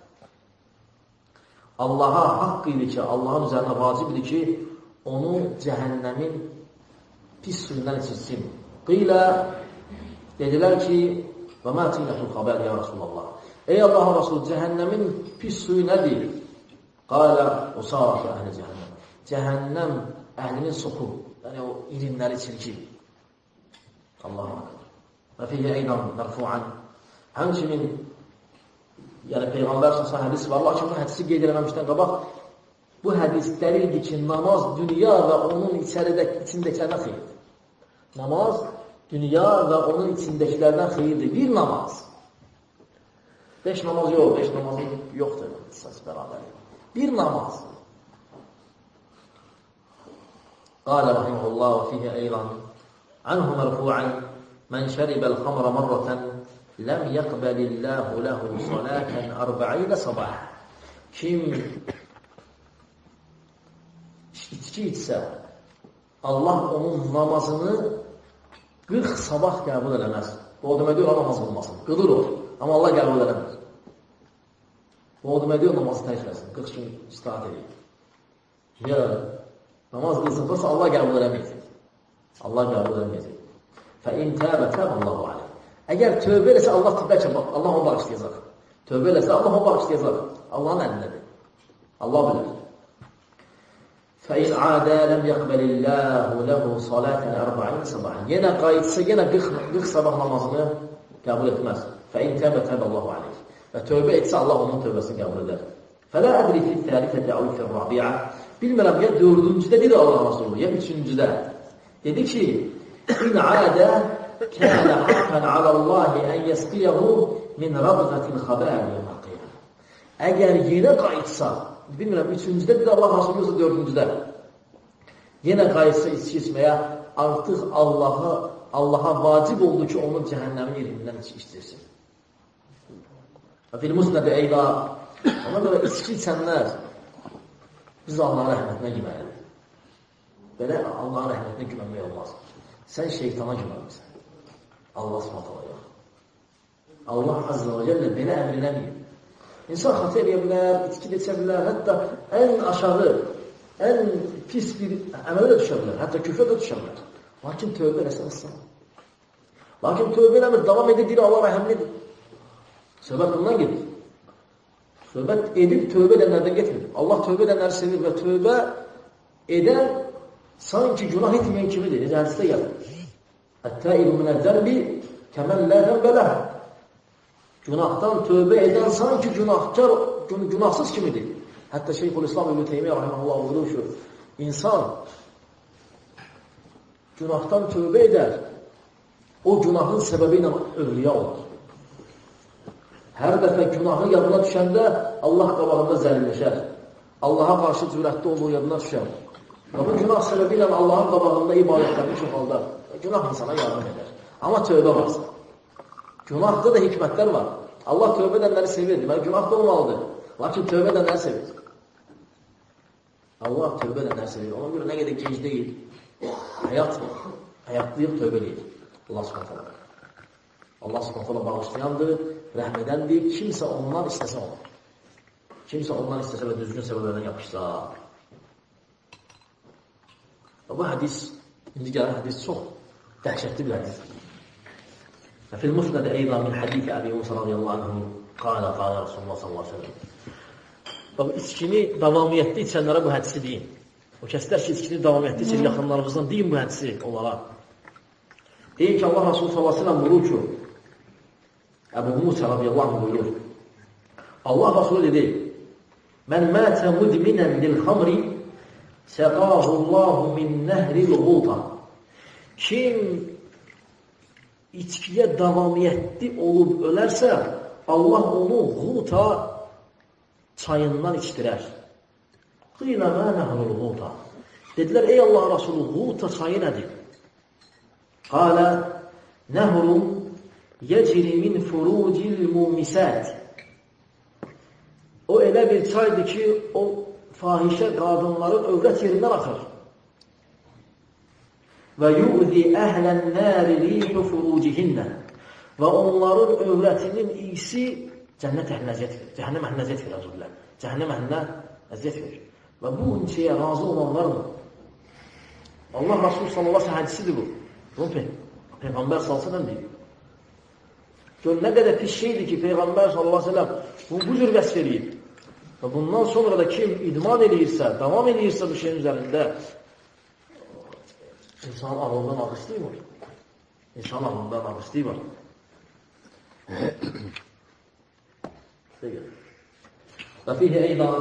Allaha haqq idi ki, Allahın üzərinə vacib idi ki, onu cəhənnəmin pis suyundan içirsin. Qilə, dedilər ki, və mə tinətul xəbər, ya Rasulallah. Ey Allahın Rasulü, cəhənnəmin pis suyu nədir? Qalə, o sarafı əhli cəhənnəm. Cəhənnəm əhlinin soxu, yəni o irinləri çirki. Allah'a akbar. Və fiyyə eydan mərfu'an. Həmçinin, yəni Peyğəmbər sallallahu hədisi var. Lakin bu hədisi qeyd eləməmişdən qabaq, bu hədis dəlildir ki, namaz dünya və onun içindəkilərdən xeyirdir. Namaz dünya və onun içindəkilərdən xeyirdir. Bir namaz. 5 namaz yox, 5 namaz yoxdur. Əsas bərabər. Bir namaz. Qalə rahiməhullah və fiyyə eydan anhu mərfu'an mən şəribəl xamra marratan ləm yəqbəlilləhu ləhu salətən 40 sabah. Kim içki içsə, Allah onun namazını 40 sabah qəbul eləməz. O demək deyil, namaz olmasın. Qılır o. Amma Allah qəbul eləməz. O demək deyil, namazı təkləsin. 40 gün istirahat edeyim. Ya, namaz qılsın, fırsa Allah qəbul eləməyəcək. Allah qəbul eləməyəcək. فَاِنْ تَابَ تَابَ اللّٰهُ عَلَيْهِ. Əgər tövbə eləsə, Allah bəlkə Allah onu bağışlayacaq. Tövbə eləsə, Allah onu bağışlayacaq. Allahın əlindədir. Allah bilir. فَاِنْ عَادَى لَمْ يَقْبَلِ اللّٰهُ لَهُ صَلَاةً 40 sabahın. Yenə qayıtsa, yenə 40 sabah namazını qəbul etməz. فَاِنْ تَابَ تَابَ اللّٰهُ عَلَيْهِ. Və tövbə etsə, Allah onun tövbəsini qəbul edər. فَلَا أَدْرِ فِي الثَّالِثَةِ أَوْ فِي الرَّابِعَةِ. Bilmirəm, ya 4-cüdə dedi Allah Resulü, ya 3-cüdə. Dedi ki, İn adə kənə haqqən aləllahi ən yəsqiyyəhu min rabqətil xəbəri yəməqiyyə. Əgər yenə qayıtsa, bilmirəm, 3-cüdə dedi Allah Resulü, yoxsa 4-cüdə. Yenə qayıtsa içki içməyə, artıq Allaha vacib oldu ki, onun cəhənnəmin yerindən içdirsin. Fil musnədə eyda, ona görə içki içənlər, biz Allahın rəhmətinə güməlidir. Belə Allahın rəhmətinə güməmək olmaz. Sən şeytana güməlisən. Allah s.ə.v. yox. Allah Azze və Cəllə belə əmr eləməyir. İnsan xatı eləyə bilər, içki deçə bilər, hətta ən aşağı, ən pis bir əmələ də düşə bilər, hətta küfrə də düşə bilər. Lakin tövbə eləsən ıssan. Lakin tövbə eləmir, davam edir, Allah rəhəmlidir. Söhbət bundan gedir. Söhbət edib tövbə edənlərdən getmir. Allah tövbə edənləri sevir və tövbə edən sanki günah etməyən kimidir. Necə hədisdə gəlir. Ət-təibu minəz-zənbi kəmən lə zənbə ləh. Günahdan tövbə edən sanki günahkar, günahsız kimidir. Hətta Şeyxülislam İbn Teymiyyə rahimehullah buyurur ki, insan günahdan tövbə edər, o günahın səbəbi ilə övliya olur. Hər dəfə günahı yadına düşəndə Allah qabağında zəlilləşər. Allaha qarşı cürətli olduğu yadına düşər. Və bu günah səbəbi ilə Allahın qabağında ibadətlərini çoxaldar. Günah insana yardım edər. Amma tövbə varsa. Günahda da hikmətlər var. Allah tövbə edənləri sevir. Deməli, günah da olmalıdır. Lakin tövbə edənləri sevir. Allah tövbə edənləri sevir. Ona görə nə qədər gec deyil. Həyatlayıb tövbə deyil. Allah s.ə.v. Allah s.ə.v. bağışlayandır, rəhmədəndir. Kimsə ondan istəsə olur. Kimsə ondan istəsə və düzgün səbəblərdən yapışsa. Və bu hədis, indi gələn hədis çox dəhşətli bir hədis. Fil musnədə eydan min hədisi Əbi Musa radiyallahu anhu qalə Rasulullah sallallahu aleyhi ve sellem. Və bu içkini davamiyyətli içənlərə bu hədisi deyin. O kəslər ki, içkini davamiyyətli içən yaxınlarımızdan deyin bu hədisi onlara. Deyin ki, Allah Rasulü sallallahu aleyhi ve sellem buyurur ki, Əbu Musa radiyallahu anh buyurur. Allah Rasulü dedi, Mən mətə mudminən lil-xamri səqahullahu min nəhril-ğuta. Kim içkiyə davamiyyətli olub ölərsə, Allah onu Ğuta çayından içdirər. Qıyla mə nəhrul-ğuta. Dedilər, ey Allah Rasulü, Ğuta çayı nədir? Qalə, nəhrun yəcri min furucil mumisət. O elə bir çaydır ki, o fahişə qadınların övrət yerindən axır. Və yu'zi əhlən nəri rihu furucihinnə. Və onların övrətinin iyisi cənnət əhlinə əziyyət verir. Cəhənnəm əhlinə əziyyət verir, özür dilərim. Cəhənnəm əhlinə əziyyət verir. Və bu şeyə razı olanlardır. Allah Rasulü sallallahu aleyhi ve sellem hədisidir bu. Bunu Peyğəmbər sallallahu aleyhi ve sellem deyir. Gör, nə qədər pis şeydir ki, Peyğəmbər sallallahu aleyhi ve sellem bu cür vəsf eləyib. Və bundan sonra da kim idman eləyirsə, davam eləyirsə bu şeyin üzərində, İnsanın ağlından ağrıslığı var. İnsanın ağlından ağrıslığı var. Və fihi eydan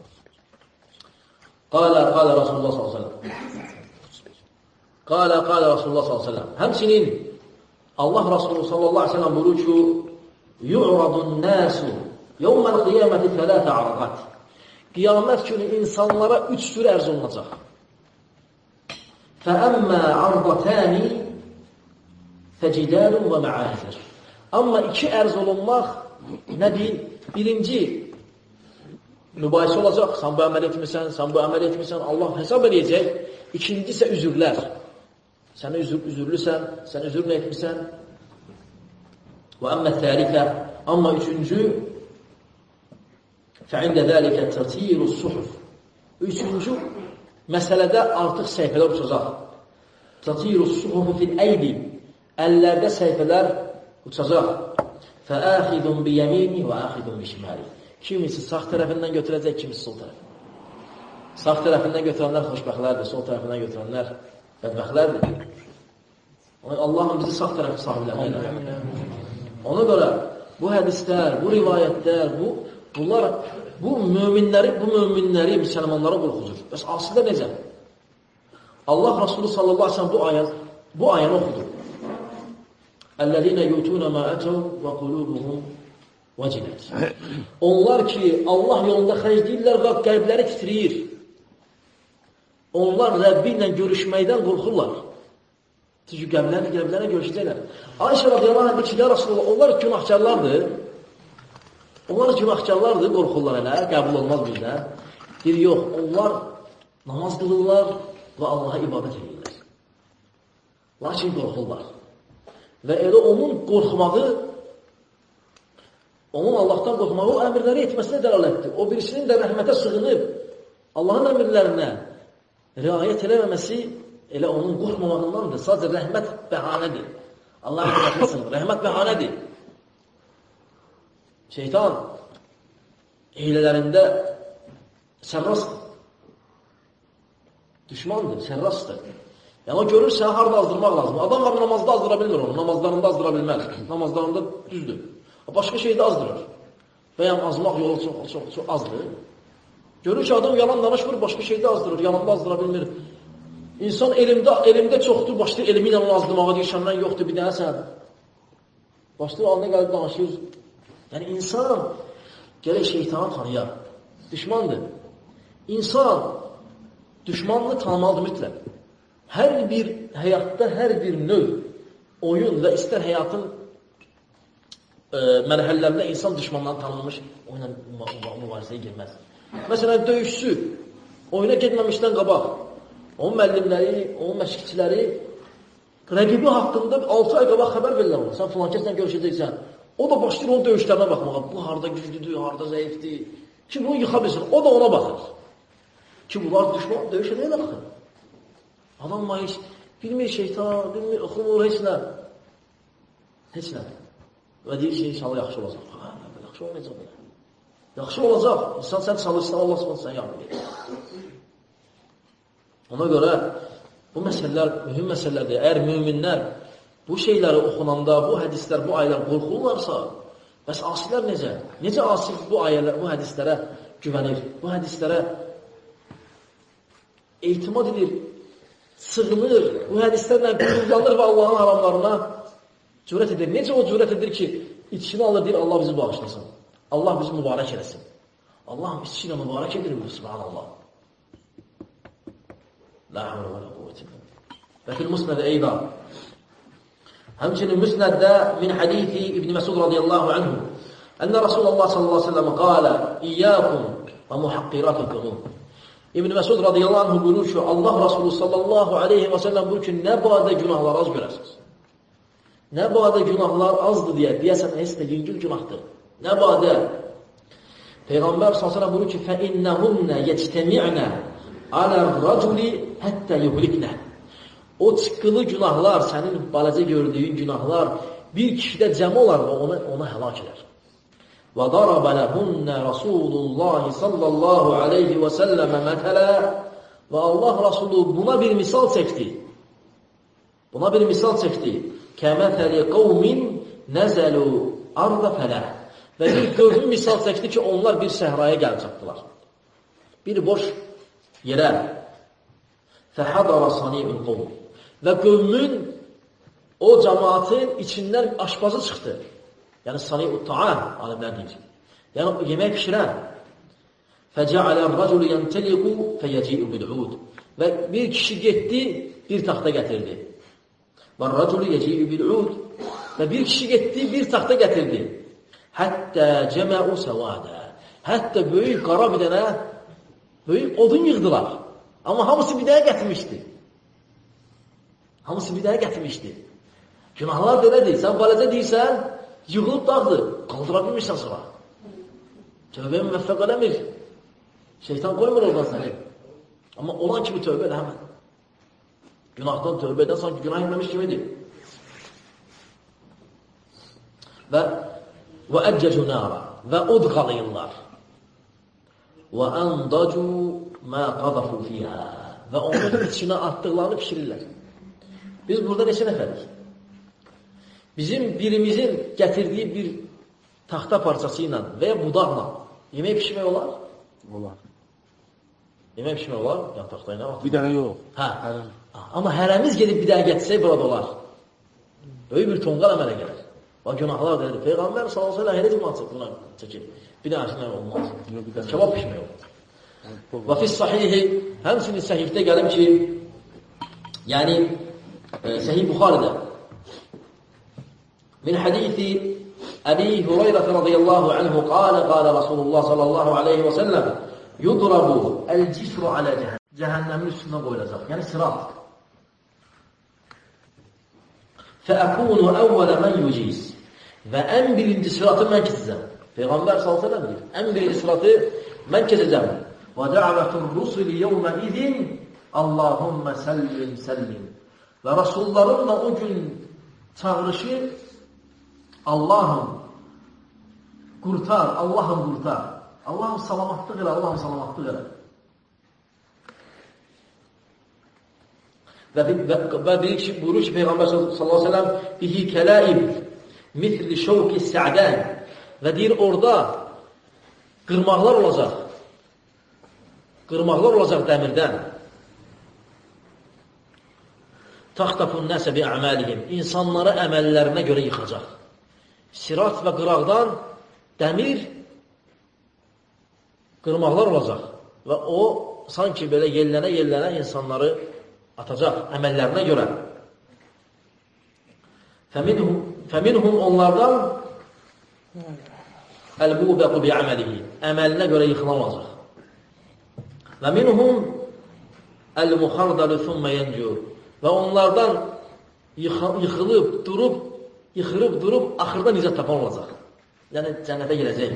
Qala Rasulullah sallallahu aleyhi ve sellem Qala Rasulullah sallallahu aleyhi ve sellem Həmçinin Allah Rasulü sallallahu aleyhi ve sellem buyurur ki Yu'radun nasu yevməl qiyaməti tələtə arqat Qiyamət günü insanlara 3 tür ərz olunacaq. فَأَمَّا عَرْضَتَانِ فَجِدَالٌ وَمَعَاهِرٌ Amma 2 ərz olunmaq nədir? Birinci, mübahisə olacaq. Sən bu əməl etmirsən, sən bu əməl etmirsən. Allah hesab edəcək. İkinci isə üzürlər. Sən üzürlüsən, sən üzürlə etmirsən. وَأَمَّا الثَّالِثَ Amma üçüncü فَعِنْدَ ذَلِكَ تَطِيرُ الصُّحُفِ Üçüncü məsələdə artıq səhifələr uçacaq. Tatirus suhufu fil əydi. Əllərdə səhifələr uçacaq. Fəəxidun bi yemini və əxidun bi şimali. Kimisi sağ tərəfindən götürəcək, kimisi sol tərəfindən. Sağ tərəfindən götürənlər xoşbəxtlərdir, sol tərəfindən götürənlər bədbəxtlərdir. Allah'ın bizi sağ tərəfi sahiblərinə. Ona görə bu hədislər, bu rivayətlər, bu möminləri, müsəlmanlara qorxudur. Bəs aslında necə? Allah Rasulü sallallahu aleyhi ve sellem bu ayəni oxudu. Əllezine yutuna ma atav və qulubuhum vecilet. Onlar ki, Allah yolunda xərcləyirlər və qəlbləri titriyir. Onlar Rəbbi ilə görüşməkdən qorxurlar. Çünki qəlblərə görüşəcəklər. Ayşə radiyallahu anh ki, ya Rasulullah, onlar günahkarlardır. Onlar günahkarlardır, qorxurlar elə, qəbul olmaz bizdən. Deyir, yox, onlar namaz qılırlar və Allaha ibadət edirlər. Lakin qorxurlar. Və elə onun qorxmağı, onun Allahdan qorxmağı o əmirləri etməsinə dəlalətdir. O birisinin də rəhmətə sığınıb, Allahın əmirlərinə riayət eləməməsi elə onun qorxmamağındandır. Sadəcə rəhmət bəhanədir. Allah'a rəhmətin, rəhmət bəhanədir. Şeytan hilələrində sərrastdır. Düşmandır, sərrastdır. Yəni o görür, səni harada azdırmaq lazım. Adam var, namazda azdıra bilmir onu, namazlarında azdıra bilməz. Namazlarında düzdür. Başqa şeydə azdırır. Və yəni azmaq yolu çox azdır. Görür ki, adam yalan danışmır, başqa şeydə azdırır, yalanında azdıra bilmir. İnsan elmdə çoxdur, başlayır elmi ilə onu azdırmağa deyir, şəndən yoxdur, bir dənə sən. Başlayır, alına gəlib danışır. Yəni, insan gələk şeytanı tanıyar. Düşmandır. İnsan düşmanını tanımalıdır mütləq. Hər bir həyatda, hər bir növ oyun və istər həyatın mərhələlərində insan düşmanlarını tanınmış, oyuna mübarizəyə girməz. Məsələn, döyüşçü oyuna getməmişdən qabaq, onun müəllimləri, onun məşqçiləri rəqibi haqqında 6 ay qabaq xəbər verirlər ona. Sən filan kəslə görüşəcəksən. O da başlayır onun döyüşlərinə baxmağa. Bu harada güclüdür, harada zəifdir. Ki bunu yıxa bilsin. O da ona baxır. Ki bunlar düşman döyüş edəyə baxır. Adam hiç bilmir şeytan, bilmir oxumur, heç nə. Heç nə. Və deyir ki, inşallah yaxşı olacaq. Yaxşı olmayacaq. Yaxşı olacaq. İnsan sən çalışsan, Allah sonra sən yardım edir. Ona görə bu məsələlər mühüm məsələlərdir. Əgər müminlər bu şeyləri oxunanda, bu hədislər, bu ayələr qorxurlarsa, bəs asilər necə? Necə asi bu ayələr, bu hədislərə güvənir, bu hədislərə etimad edir, sığınır, bu hədislərlə qürurlanır və Allahın haramlarına cürət edir. Necə o cürət edir ki, içini alır, deyir, Allah bizi bağışlasın. Allah bizi mübarək eləsin. Allah'ım içi ilə mübarək edir bu, subhanallah. La havle ve la kuvvete illa billah. Və fil musnad eydan. Həmçinin müsnəddə min hadithi İbn Məsud radiyallahu anhu ənə Rasulullah sallallahu aleyhi ve sellem qalə İyyâkum və muhaqqiratı qulub. İbn Məsud radiyallahu anhu buyurur ki, Allah Resulü sallallahu aleyhi ve sellem buyurur ki, nə badə günahlar az görəsiniz. Nə badə günahlar azdır deyəsən, heç də yüngül günahdır. Nə badə? Peyğəmbər s.ə.v buyurur ki, فَإِنَّهُنَّ يَجْتَمِعْنَ عَلَى الرَّجُلِ حَتَّى يُهْلِكْنَ. O çıqqılı günahlar, sənin balacə gördüyün günahlar bir kişidə cəm olar və onu həlak edər. وَضَرَبَ لَهُنَّ رَسُولُ اللّٰهِ sallallahu aleyhi və səlləmə mətələ. Və Allah Rasulü buna bir misal çəkdi. Buna bir misal çəkdi. كَمَثَلِ قَوْمٍ نَزَلُوا أَرْضَ فَلَهِ. Və bir qövmün misal çəkdi ki, onlar bir səhraya gəlib çatdılar. Bir boş yerə. فَحَضَرَ صَنِيعُ الْقَوْمِ. Və qövmün, o cəmaatın içindən aşpazı çıxdı. Yəni, sani'u ta'am, alimlər deyir. Yəni, yemək pişirən. فَجَعَلَ الرَّجُلُ يَنْتَلِقُ فَيَجِئُ بِالْعُودِ. Və bir kişi getdi, bir taxta gətirdi. وَالرَّجُلُ يَجِئُ بِالْعُودِ. Və bir kişi getdi, bir taxta gətirdi. Həttə cəmə'u səvadə. Hətta böyük qara bir dənə, böyük odun yığdılar. Amma hamısı bir dəyə gətirmişdi. Hamısı bir dəyə gətirmişdi. Günahlar belədir. Sən baləcə deyirsən, yığılıb dağdır. Qaldıra bilmirsən sonra. Tövbəyə müvəffəq eləmir. Şeytan qoymur oradan səni. Amma olan kimi tövbə elə həmən. Günahdan tövbə edən sanki günah etməmiş kimidir. Və əcəcu nəra. Və od qalıyırlar. Və əndəcu mə qadafu fiyhə. Və onun içinə atdıqlarını pişirirlər. Biz burada neçə nəfərik? Bizim birimizin gətirdiyi bir taxta parçası ilə və ya budaqla yemək pişirmək olar? Olar. Yemək pişirmək olar? Ya taxta ilə var. Bir dənə yox. Hə. Amma hərəmiz gedib bir dənə gətirsək burada olar. Böyük bir tonqal əmələ gəlir. Və günahlar deyir. Peyğəmbər sallallahu əleyhi və səlləm buna çəkir. Bir dənəsindən olmaz. Kebab pişirmək olur. Və fis sahihi, həmçinin səhifdə gəlim ki, yəni Səhih Buxarıda min hadithi Əbi Hüreyrə radiyallahu anhu qalə Rasulullah sallallahu aleyhi və səlləm yudrabu el-cisru alə cəhənnəm. Cəhənnəmin üstündən qoyulacaq. Yəni sirat. Fəəkunu əvvələ mən yuciz. Və ən birinci siratı mən keçəcəm. Peyğəmbər sallallahu aleyhi və səlləm deyir. Ən birinci siratı mən keçəcəm. Və də'vətur rusuli yevmə idin Allahümmə səllim səllim. Və Rasullarınla o gün çağırışı Allahım qurtar, Allahım qurtar. Allahım salamatlıq elə, Allahım salamatlıq elə. Və bir ki, buyurur ki, Peyğəmbər sallallahu aleyhi ve sellem bihi kələib mithli şovki sə'dən və deyir, orada qırmaqlar olacaq. Qırmaqlar olacaq dəmirdən. Taxtafun nəsə bi əməlihim. İnsanları əməllərinə görə yıxacaq. Sirat və qıraqdan dəmir qırmaqlar olacaq. Və o, sanki belə yellənə insanları atacaq əməllərinə görə. Fəminhum onlardan əl-bubəqu bi əməlihi. Əməlinə görə yıxılan olacaq. Və minhum əl-muxardalu thumma yencu. Və onlardan yıxılıb, durub, axırda nicət tapan olacaq. Yəni, cənnətə girəcək.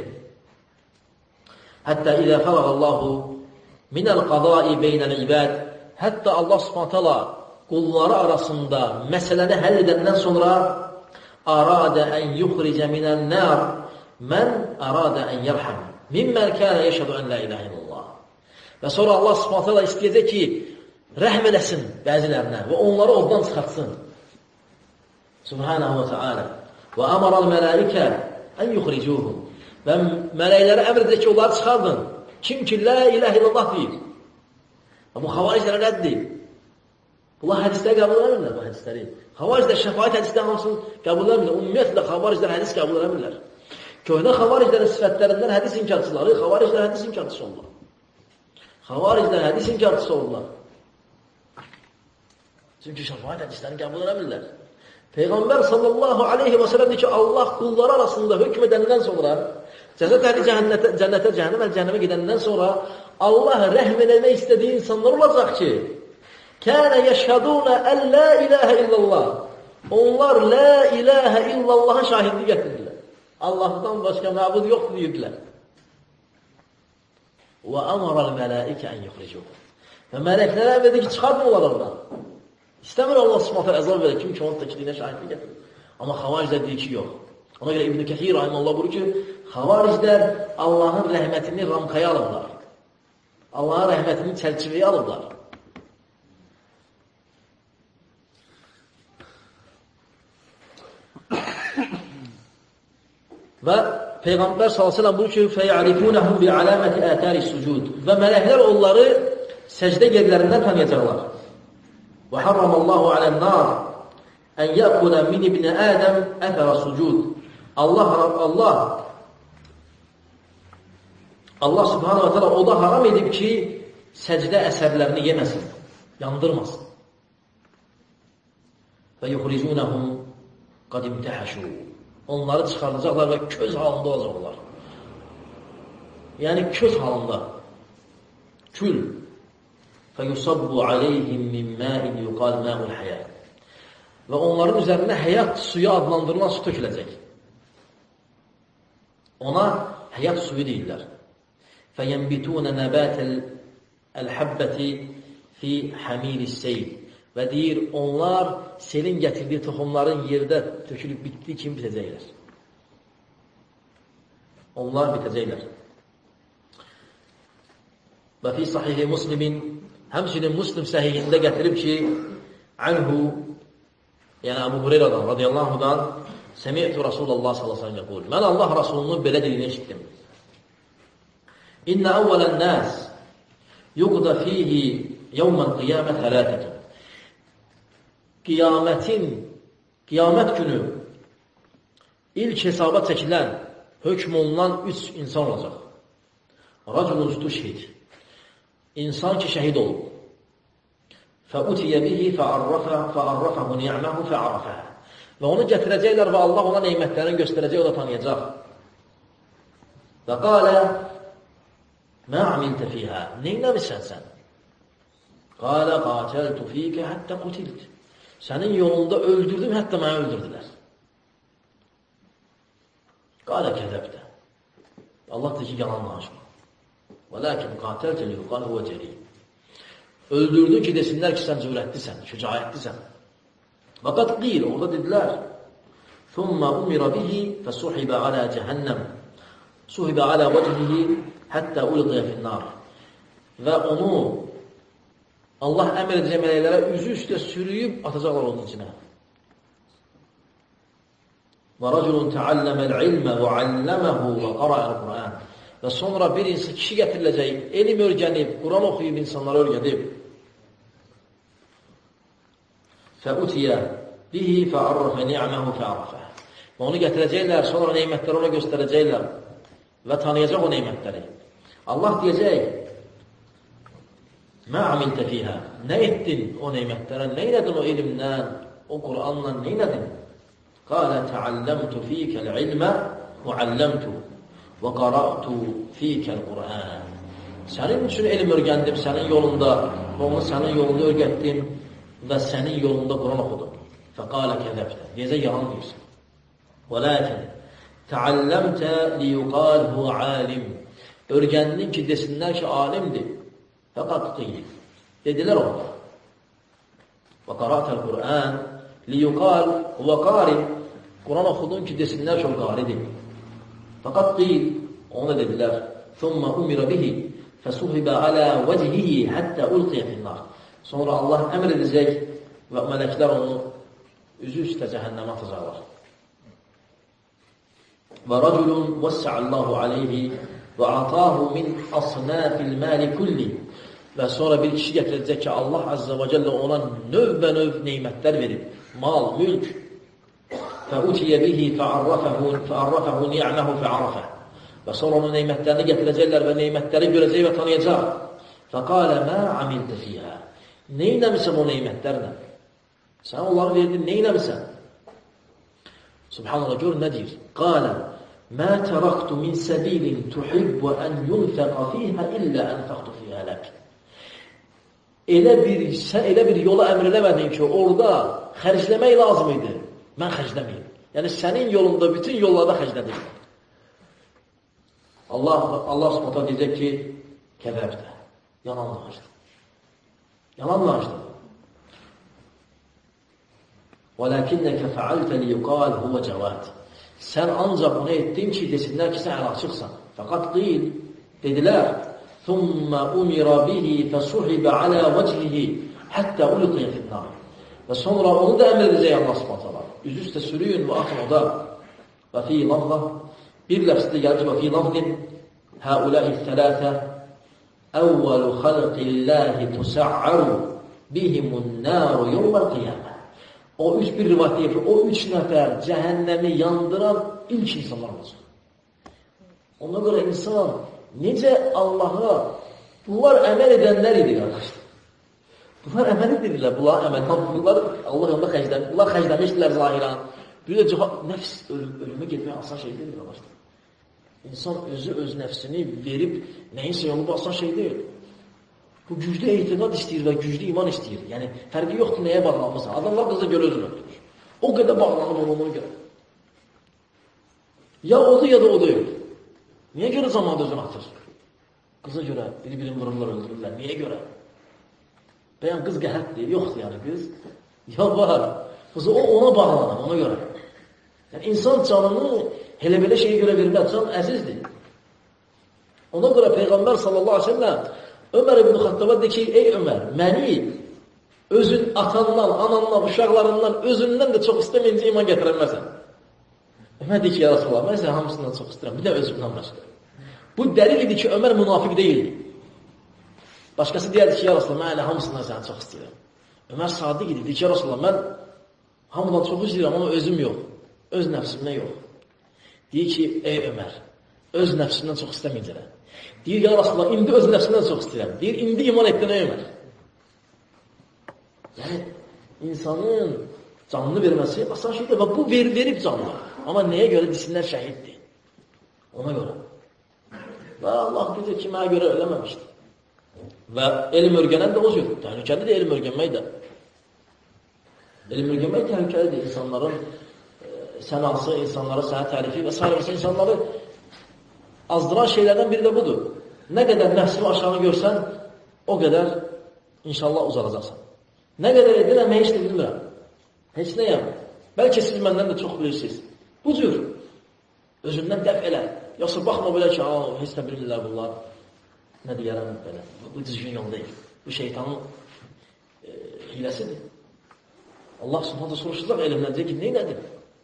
Hətta ilə fərəqəllahu minəl-qadai beynəl-ibəd. Hətta Allah subhanətələ qulları arasında məsələni həll edəndən sonra aradə ən yuxricə minəl-nər mən aradə ən yərhəm mimmən kənə yeşədu ən la iləhə illallah. Və sonra Allah subhanətələ istəyəcək ki, rəhm eləsin bəzilərinə və onları oddan çıxartsın. Subhanahu wa ta'ala. Və amaral mələikə ən yuxricuhum. Və mələklərə əmr edir ki, onları çıxardın. Kim ki, la ilahe illallah deyir. Bu xavariclərə rəddir. Bunlar hədisləri qəbul edəmirlər, bu hədisləri. Xavariclər şəfaət hədisləri hamısını qəbul edəmirlər. Ümumiyyətlə, xavariclər hədis qəbul edəmirlər. Köhnə xavariclərin sifətlərindən hədis inkarçıları, xavariclər hədis inkarçısı olurlar. Xavariclər hədis inkarçısı olurlar. Çünki şəfaət hədislərini qəbul edəmirlər. Peyğəmbər sallallahu aleyhi və sələm deyir ki, Allah qulları arasında hökm edəndən sonra, cənnət əhli cənnətə, cəhənnəm əhli cəhənnəmə gedəndən sonra Allah rəhm eləmək istədiyi insanlar olacaq ki, kənə yəşhədunə ən la iləhə illallah. Onlar la iləhə illallahın şahidliyi gətirirlər. Allahdan başqa məbud yoxdur deyirdilər. Və əmaral mələikə ən yuxricuhum. Və mələklərə əmr edir ki, çıxardın onlar oradan. İstəmir Allah subhanətə əzab verir, kim ki onun təkliyinə şahidlik gətirir. Amma xavariclər deyir ki, yox. Ona görə İbn-i Kəthir rahimehullah buyurur ki, xavariclər Allahın rəhmətini ramkaya alıblar. Allahın rəhmətini çərçivəyə alıblar. Və Peyğəmbər s.ə.v buyurur ki, فَيَعْرِفُونَهُمْ بِعَلَامَةِ آتَارِ السُّجُودِ. Və mələklər onları səcdə yerlərindən tanıyacaqlar. وَحَرَّمَ اللّٰهُ عَلَى النَّارِ أَنْ يَأْكُلَ مِنْ إِبْنِ آدَمْ أَثَرَ السُّجُودِ. Allah subhanahu wa ta'ala o da haram edib ki, səcdə əsərlərini yeməsin, yandırmasın. وَيُخْرِجُونَهُمْ قَدْ اِمْتَحَشُوا. Onları çıxardacaqlar və köz halında olacaqlar. Yəni köz halında. Kül. فَيُصَبُّ عَلَيْهِمْ مِنْ مَاءٍ يُقَالْ مَاءُ الْحَيَاةِ. Və onların üzərində həyat suyu adlandırılan su töküləcək. Ona həyat suyu deyirlər. فَيَنْبِتُونَ نَبَاتَ الْحَبَّةِ فِي حَمِيلِ السَّيْلِ. Və deyir, onlar selin gətirdiyi toxumların yerdə tökülüb bitdiyi kimi bitəcəklər. Onlar bitəcəklər. Və fi sahihi Müslimin, həmçinin Müslim səhihində gətirib ki, anhu, yəni Əbu Hureyradan, radiyallahu-dan, səmi'tu Rasulullah s.ə.v. yəqul. Mən Allah Rasulunun belə dediyini eşitdim. İnnə əvvələn nəs yuqda fihi yevmən qiyamət hələtətun. Qiyamət günü ilk hesaba çəkilən, hökm olunan 3 insan olacaq. Rəculun stuşhid. İnsan ki, şəhid olub. Fəutiyə bihi fəarrafəhu ni'məhu fəarrafəha. Və onu gətirəcəklər və Allah ona neymətlərini göstərəcək, o da tanıyacaq. Və qalə mə amiltə fiyhə. Neynəmirsən sən? Qalə qatəltu fiyyə həttə qutilt. Sənin yolunda öldürdüm, hətta mənə öldürdülər. Qalə kəzəbdə. Allah deyir ki, yalan danışma. Və lakin qatəltə liyuqal huvə cəri. Öldürdün ki, desinlər ki, sən cürətlisən, şücaətlisən. Vəqat qeyl, orada dedilər. Thumma umira bihi fəsuhibə alə cəhənnəm. Suhibə alə vəcihihi həttə ulqiyə finnar. Və onu Allah əmr edəcək mələklərə üzü üstə sürüyüb atacaqlar onun içinə. Və rəculun təalləməl ilmə və alləməhu və qara'əl Qur'an. Və sonra bir insan kişi gətiriləcək, elm örgənib, Quran oxuyub, insanları örgədib. Fəutiyə bihi fəarrafə ni'məhu fəarrafə. Və onu gətirəcəklər, sonra neymətləri ona göstərəcəklər və tanıyacaq o neymətləri. Allah deyəcək, mə amiltə fiyhə. Nə etdin o neymətlərə? Nə elədin o elmdən, o Quranla nə elədin? Qalə təalləmtu fiyəkəl ilmə və alləmtu və qara'tu fiyəkəl Quran. Sənin üçün elm örgəndim, sənin yolunda, onu sənin yolunda örgətdim və sənin yolunda Quran oxudum. Fəqalə kəzəbdə. Deyəcək, yalan deyirsən. Və lakin təalləmtə liyuqal huvə alim. Örgəndin ki, desinlər ki, alimdir. Fəqat qeyl. Dedilər onlar. Və qara'təl Qur'an liyuqal huvə qari. Quran oxudun ki, desinlər ki, o qaridir. Fəqat qeyl. Ona dedilər. Thumma umira bihi fəsuhibə alə vəcihihi həttə ulqiyə finnar. Sonra Allah əmr edəcək və mələklər onu üzü üstə cəhənnəmə atacaqlar. Və rəculun vəssəallahu aleyhi və atahu min asnafil mali kulli. Və sonra bir kişi gətirəcək ki, Allah Azza və Cəllə ona növ neymətlər verib. Mal, mülk. Fəutiyə bihi fəarrafəhu ni'məhu fəarrafəh. Və sonra onun neymətlərini gətirəcəklər və neymətləri görəcək və tanıyacaq. Fəqalə mə amildə fiyhə. Neynəmisən o neymətlərlə? Sən onları verdin, neynəmisən? Subhanallah, gör nə deyir? Qalə mə təraqtu min səbilin tuhibbu ən yunfəqa fiyhə illə ənfəqtu fiyhə lək. Elə bir yola əmr eləmədin ki, orada xərcləmək lazım idi. Mən xərcləməyim. Yəni, sənin yolunda bütün yollarda xərclədim. Allah subhanətə deyəcək ki, kəzəbdə. Yalan danışdı. Yalan danışdı. وَلَكِنَّكَ فَعَلْتَ لِيُقَالْ هُوَ جَوَادِ. Sən ancaq bunu etdin ki, desinlər ki, sən əlaçıqsan. Fəqat qeyl, dedilər, ثُمَّ أُمِرَ بِهِ فَسُحِبَ عَلَى وَجْهِهِ حَتَّى أُلْقِيَ فِي النَّارِ. Və sonra onu da əmr edəcək Allah subhanətə. Üzü üstə sürüyün və atın oda. Və fi lafza, bir ləfsdə gəlir ki, və fi lafzin həuləhi thələtə əvvəlu xalqilləhi tusə'aru bihimun nəru yevməl qiyamə. O bir rivayət deyir ki, o 3 nəfər cəhənnəmi yandıran ilk insanlar olacaq. Ona görə insan necə Allaha, bunlar əməl edənlər idi, qardaşlar. Bunlar əməl edirlər, bunlar Allah yolunda xərcləmişdilər, bunlar xərcləmişdilər zahirən. Bir də nəfs ölümə getmək asan şey deyil, qardaşlar. İnsan öz nəfsini verib, nəyinsə yolu bu asan şey deyil. Bu güclü etiqad istəyir və güclü iman istəyir. Yəni, fərqi yoxdur nəyə bağlanmışsan. Adamlar qıza görə özünü ötürür. O qədər bağlanıb onu görə. Ya odur, ya da o deyil. Niyə görə zamanda özünü atır? Qıza görə bir-birini vururlar, öldürürlər. Niyə görə? Bəyən qız qəhətdir, yoxdur yəni qız. Ya var. Qızı ona bağlanır, ona görə. Yəni, insan canını elə belə şeyə görə verirlər. Can əzizdir. Ona görə Peyğəmbər sallallahu aleyhi ve sellem Ömər ibn Xattaba deyir ki, ey Ömər, məni özün atandan, anandan, uşaqlarından, özündən də çox istəməyincə iman gətirəməsən. Ömər deyir ki, ya Rasulallah, mən sənə hamısından çox istəyirəm, bir də özümdən başqa. Bu dəlil idi ki, Ömər münafiq deyildi. Başqası deyərdi ki, ya Rasulallah, mən elə hamısından səni çox istəyirəm. Ömər sadiq idi, deyir ki, ya Rasulallah, mən hamıdan çox istəyirəm, amma özüm yox, öz nəfsimdən yox. Deyir ki, ey Ömər, öz nəfsimdən çox istəməyəcəklər. Deyir, ya Rasulallah, indi öz nəfsimdən çox istəyirəm. Deyir, indi iman etdin, ey Ömər. Yəni, insanın canını verməsi asan şeydir və bu verib canını. Amma nəyə görə desinlər şəhiddir? Ona görə. Və Allah deyir ki, mənə görə eləməmişdir. Və elm örgənən də o cür. Təhlükəlidir elm örgənmək də. Elm örgənmək təhlükəlidir. İnsanların sənası, insanlara sənə tərifi və s. insanları azdıran şeylərdən biri də budur. Nə qədər nəfsini aşağı görsən, o qədər inşallah uzaracaqsan. Nə qədər edirəm, mən heç də bilmirəm. Heç nəyəm. Bəlkə siz məndən də çox bilirsiniz. Bu cür özündən dəf elə. Yoxsa baxma belə ki, heç də bilmirlər bunlar. Nə deyərəm belə. Bu düzgün yol deyil. Bu şeytanın hiləsidir. Allah subhanətə soruşacaq elmdən deyək ki, neynədir?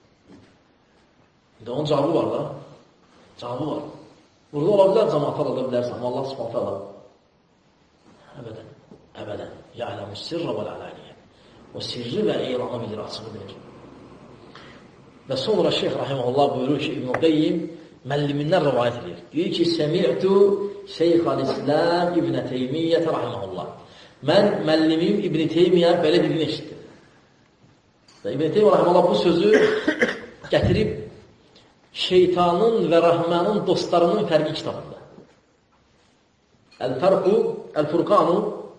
İndi onun cavabı var da. Cavabı var. Burada ola bilər, cəmaata ala bilərsən, amma Allah subhanətə ala. Əbədən, əbədən. Ya'ləmus sirrə və l'ələniyyə. O sirri və elanı bilir, açığı bilir. Və sonra Şeyx Rahiməhullah buyurur ki, İbn-i Qeyyim müəllimindən rivayət edir. Deyir ki, Səmi'tu Şeyx-əl-İslam İbn-i Teymiyyətə Rahiməhullah. Mən müəllimim İbn-i Teymiyyə belə dediyini eşitdim. Və İbn-i Teymiyyə Rahiməhullah bu sözü gətirib şeytanın və rəhmənin dostlarının fərqi kitabında. Əl-Furqanu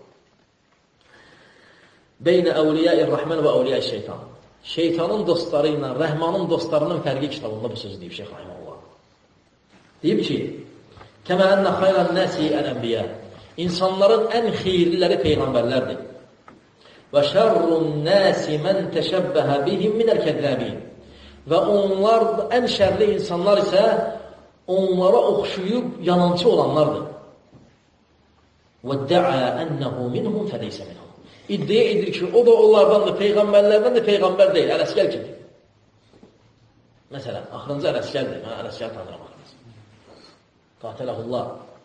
beynə əvliyəir-rəhmən və əvliyəir-şeytan. Şeytanın dostları ilə rəhmanın dostlarının fərqi kitabında bu sözü deyib Şeyx Rahiməhullah. Deyib ki, kəmə ənnə xayrən nəsi ən-ənbiyyə. İnsanların ən xeyirliləri peyğəmbərlərdir. Və şərrun nəsi mən təşəbbəhə bihim minəl-kəzzəbin. Və onlar ən şərli insanlar isə onlara oxşuyub yalancı olanlardır. وَدَّعَى أَنَّهُ مِنْهُمْ فَلَيْسَ مِنْهُمْ. iddia edir ki, o da onlardandır, peyğəmbərlərdəndir, peyğəmbər deyil, Ələsgər kimi. Məsələn, axırıncı Ələsgərdir, mən Ələsgər tanıram axırıncı. Qatiləhullah.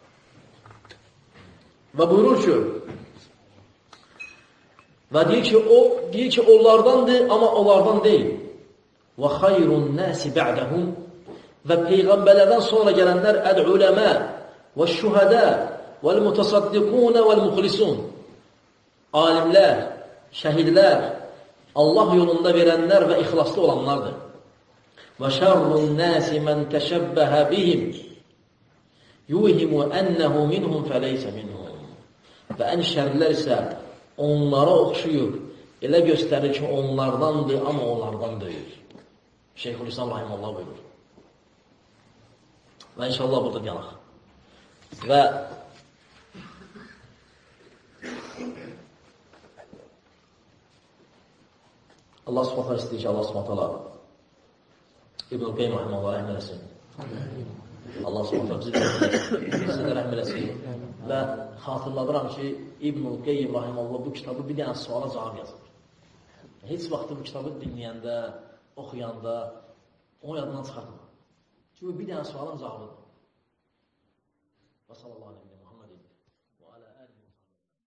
Və buyurur ki, və deyir ki, onlardandır, amma onlardan deyil. Və xayrun nəsi bə'dəhum və peyğəmbərlərdən sonra gələnlər əd-uləmə və şühədə vəl-mutasaddiqunə vəl-muxlisun. Alimlər, şəhidlər, Allah yolunda verənlər və ixlaslı olanlardır. Və şərrun nəsi mən təşəbbəhə bihim yuhimu ənəhu minhum fəleysə minhum. Və ən şərlər isə onlara oxşuyub, elə göstərir ki, onlardandır, amma onlardan deyil. Şeyxülislam Rahiməllah buyurur. Və inşallah burada yanaq. Və Allah subhanətə istəyir ki, Allah subhanətələ İbn-i Qeym Rahiməllah rəhm eləsin. Allah subhanətə bizi də rəhm eləsin. Və xatırladıram ki, İbn-i Qeym Rahiməllah bu kitabı bir dənə suala cavab yazır. Heç vaxtı bu kitabı dinləyəndə, oxuyanda onu yadından çıxartma. Çünki bir dənə sualın cavabıdır. Və sallallahu aleyhi ve sellem.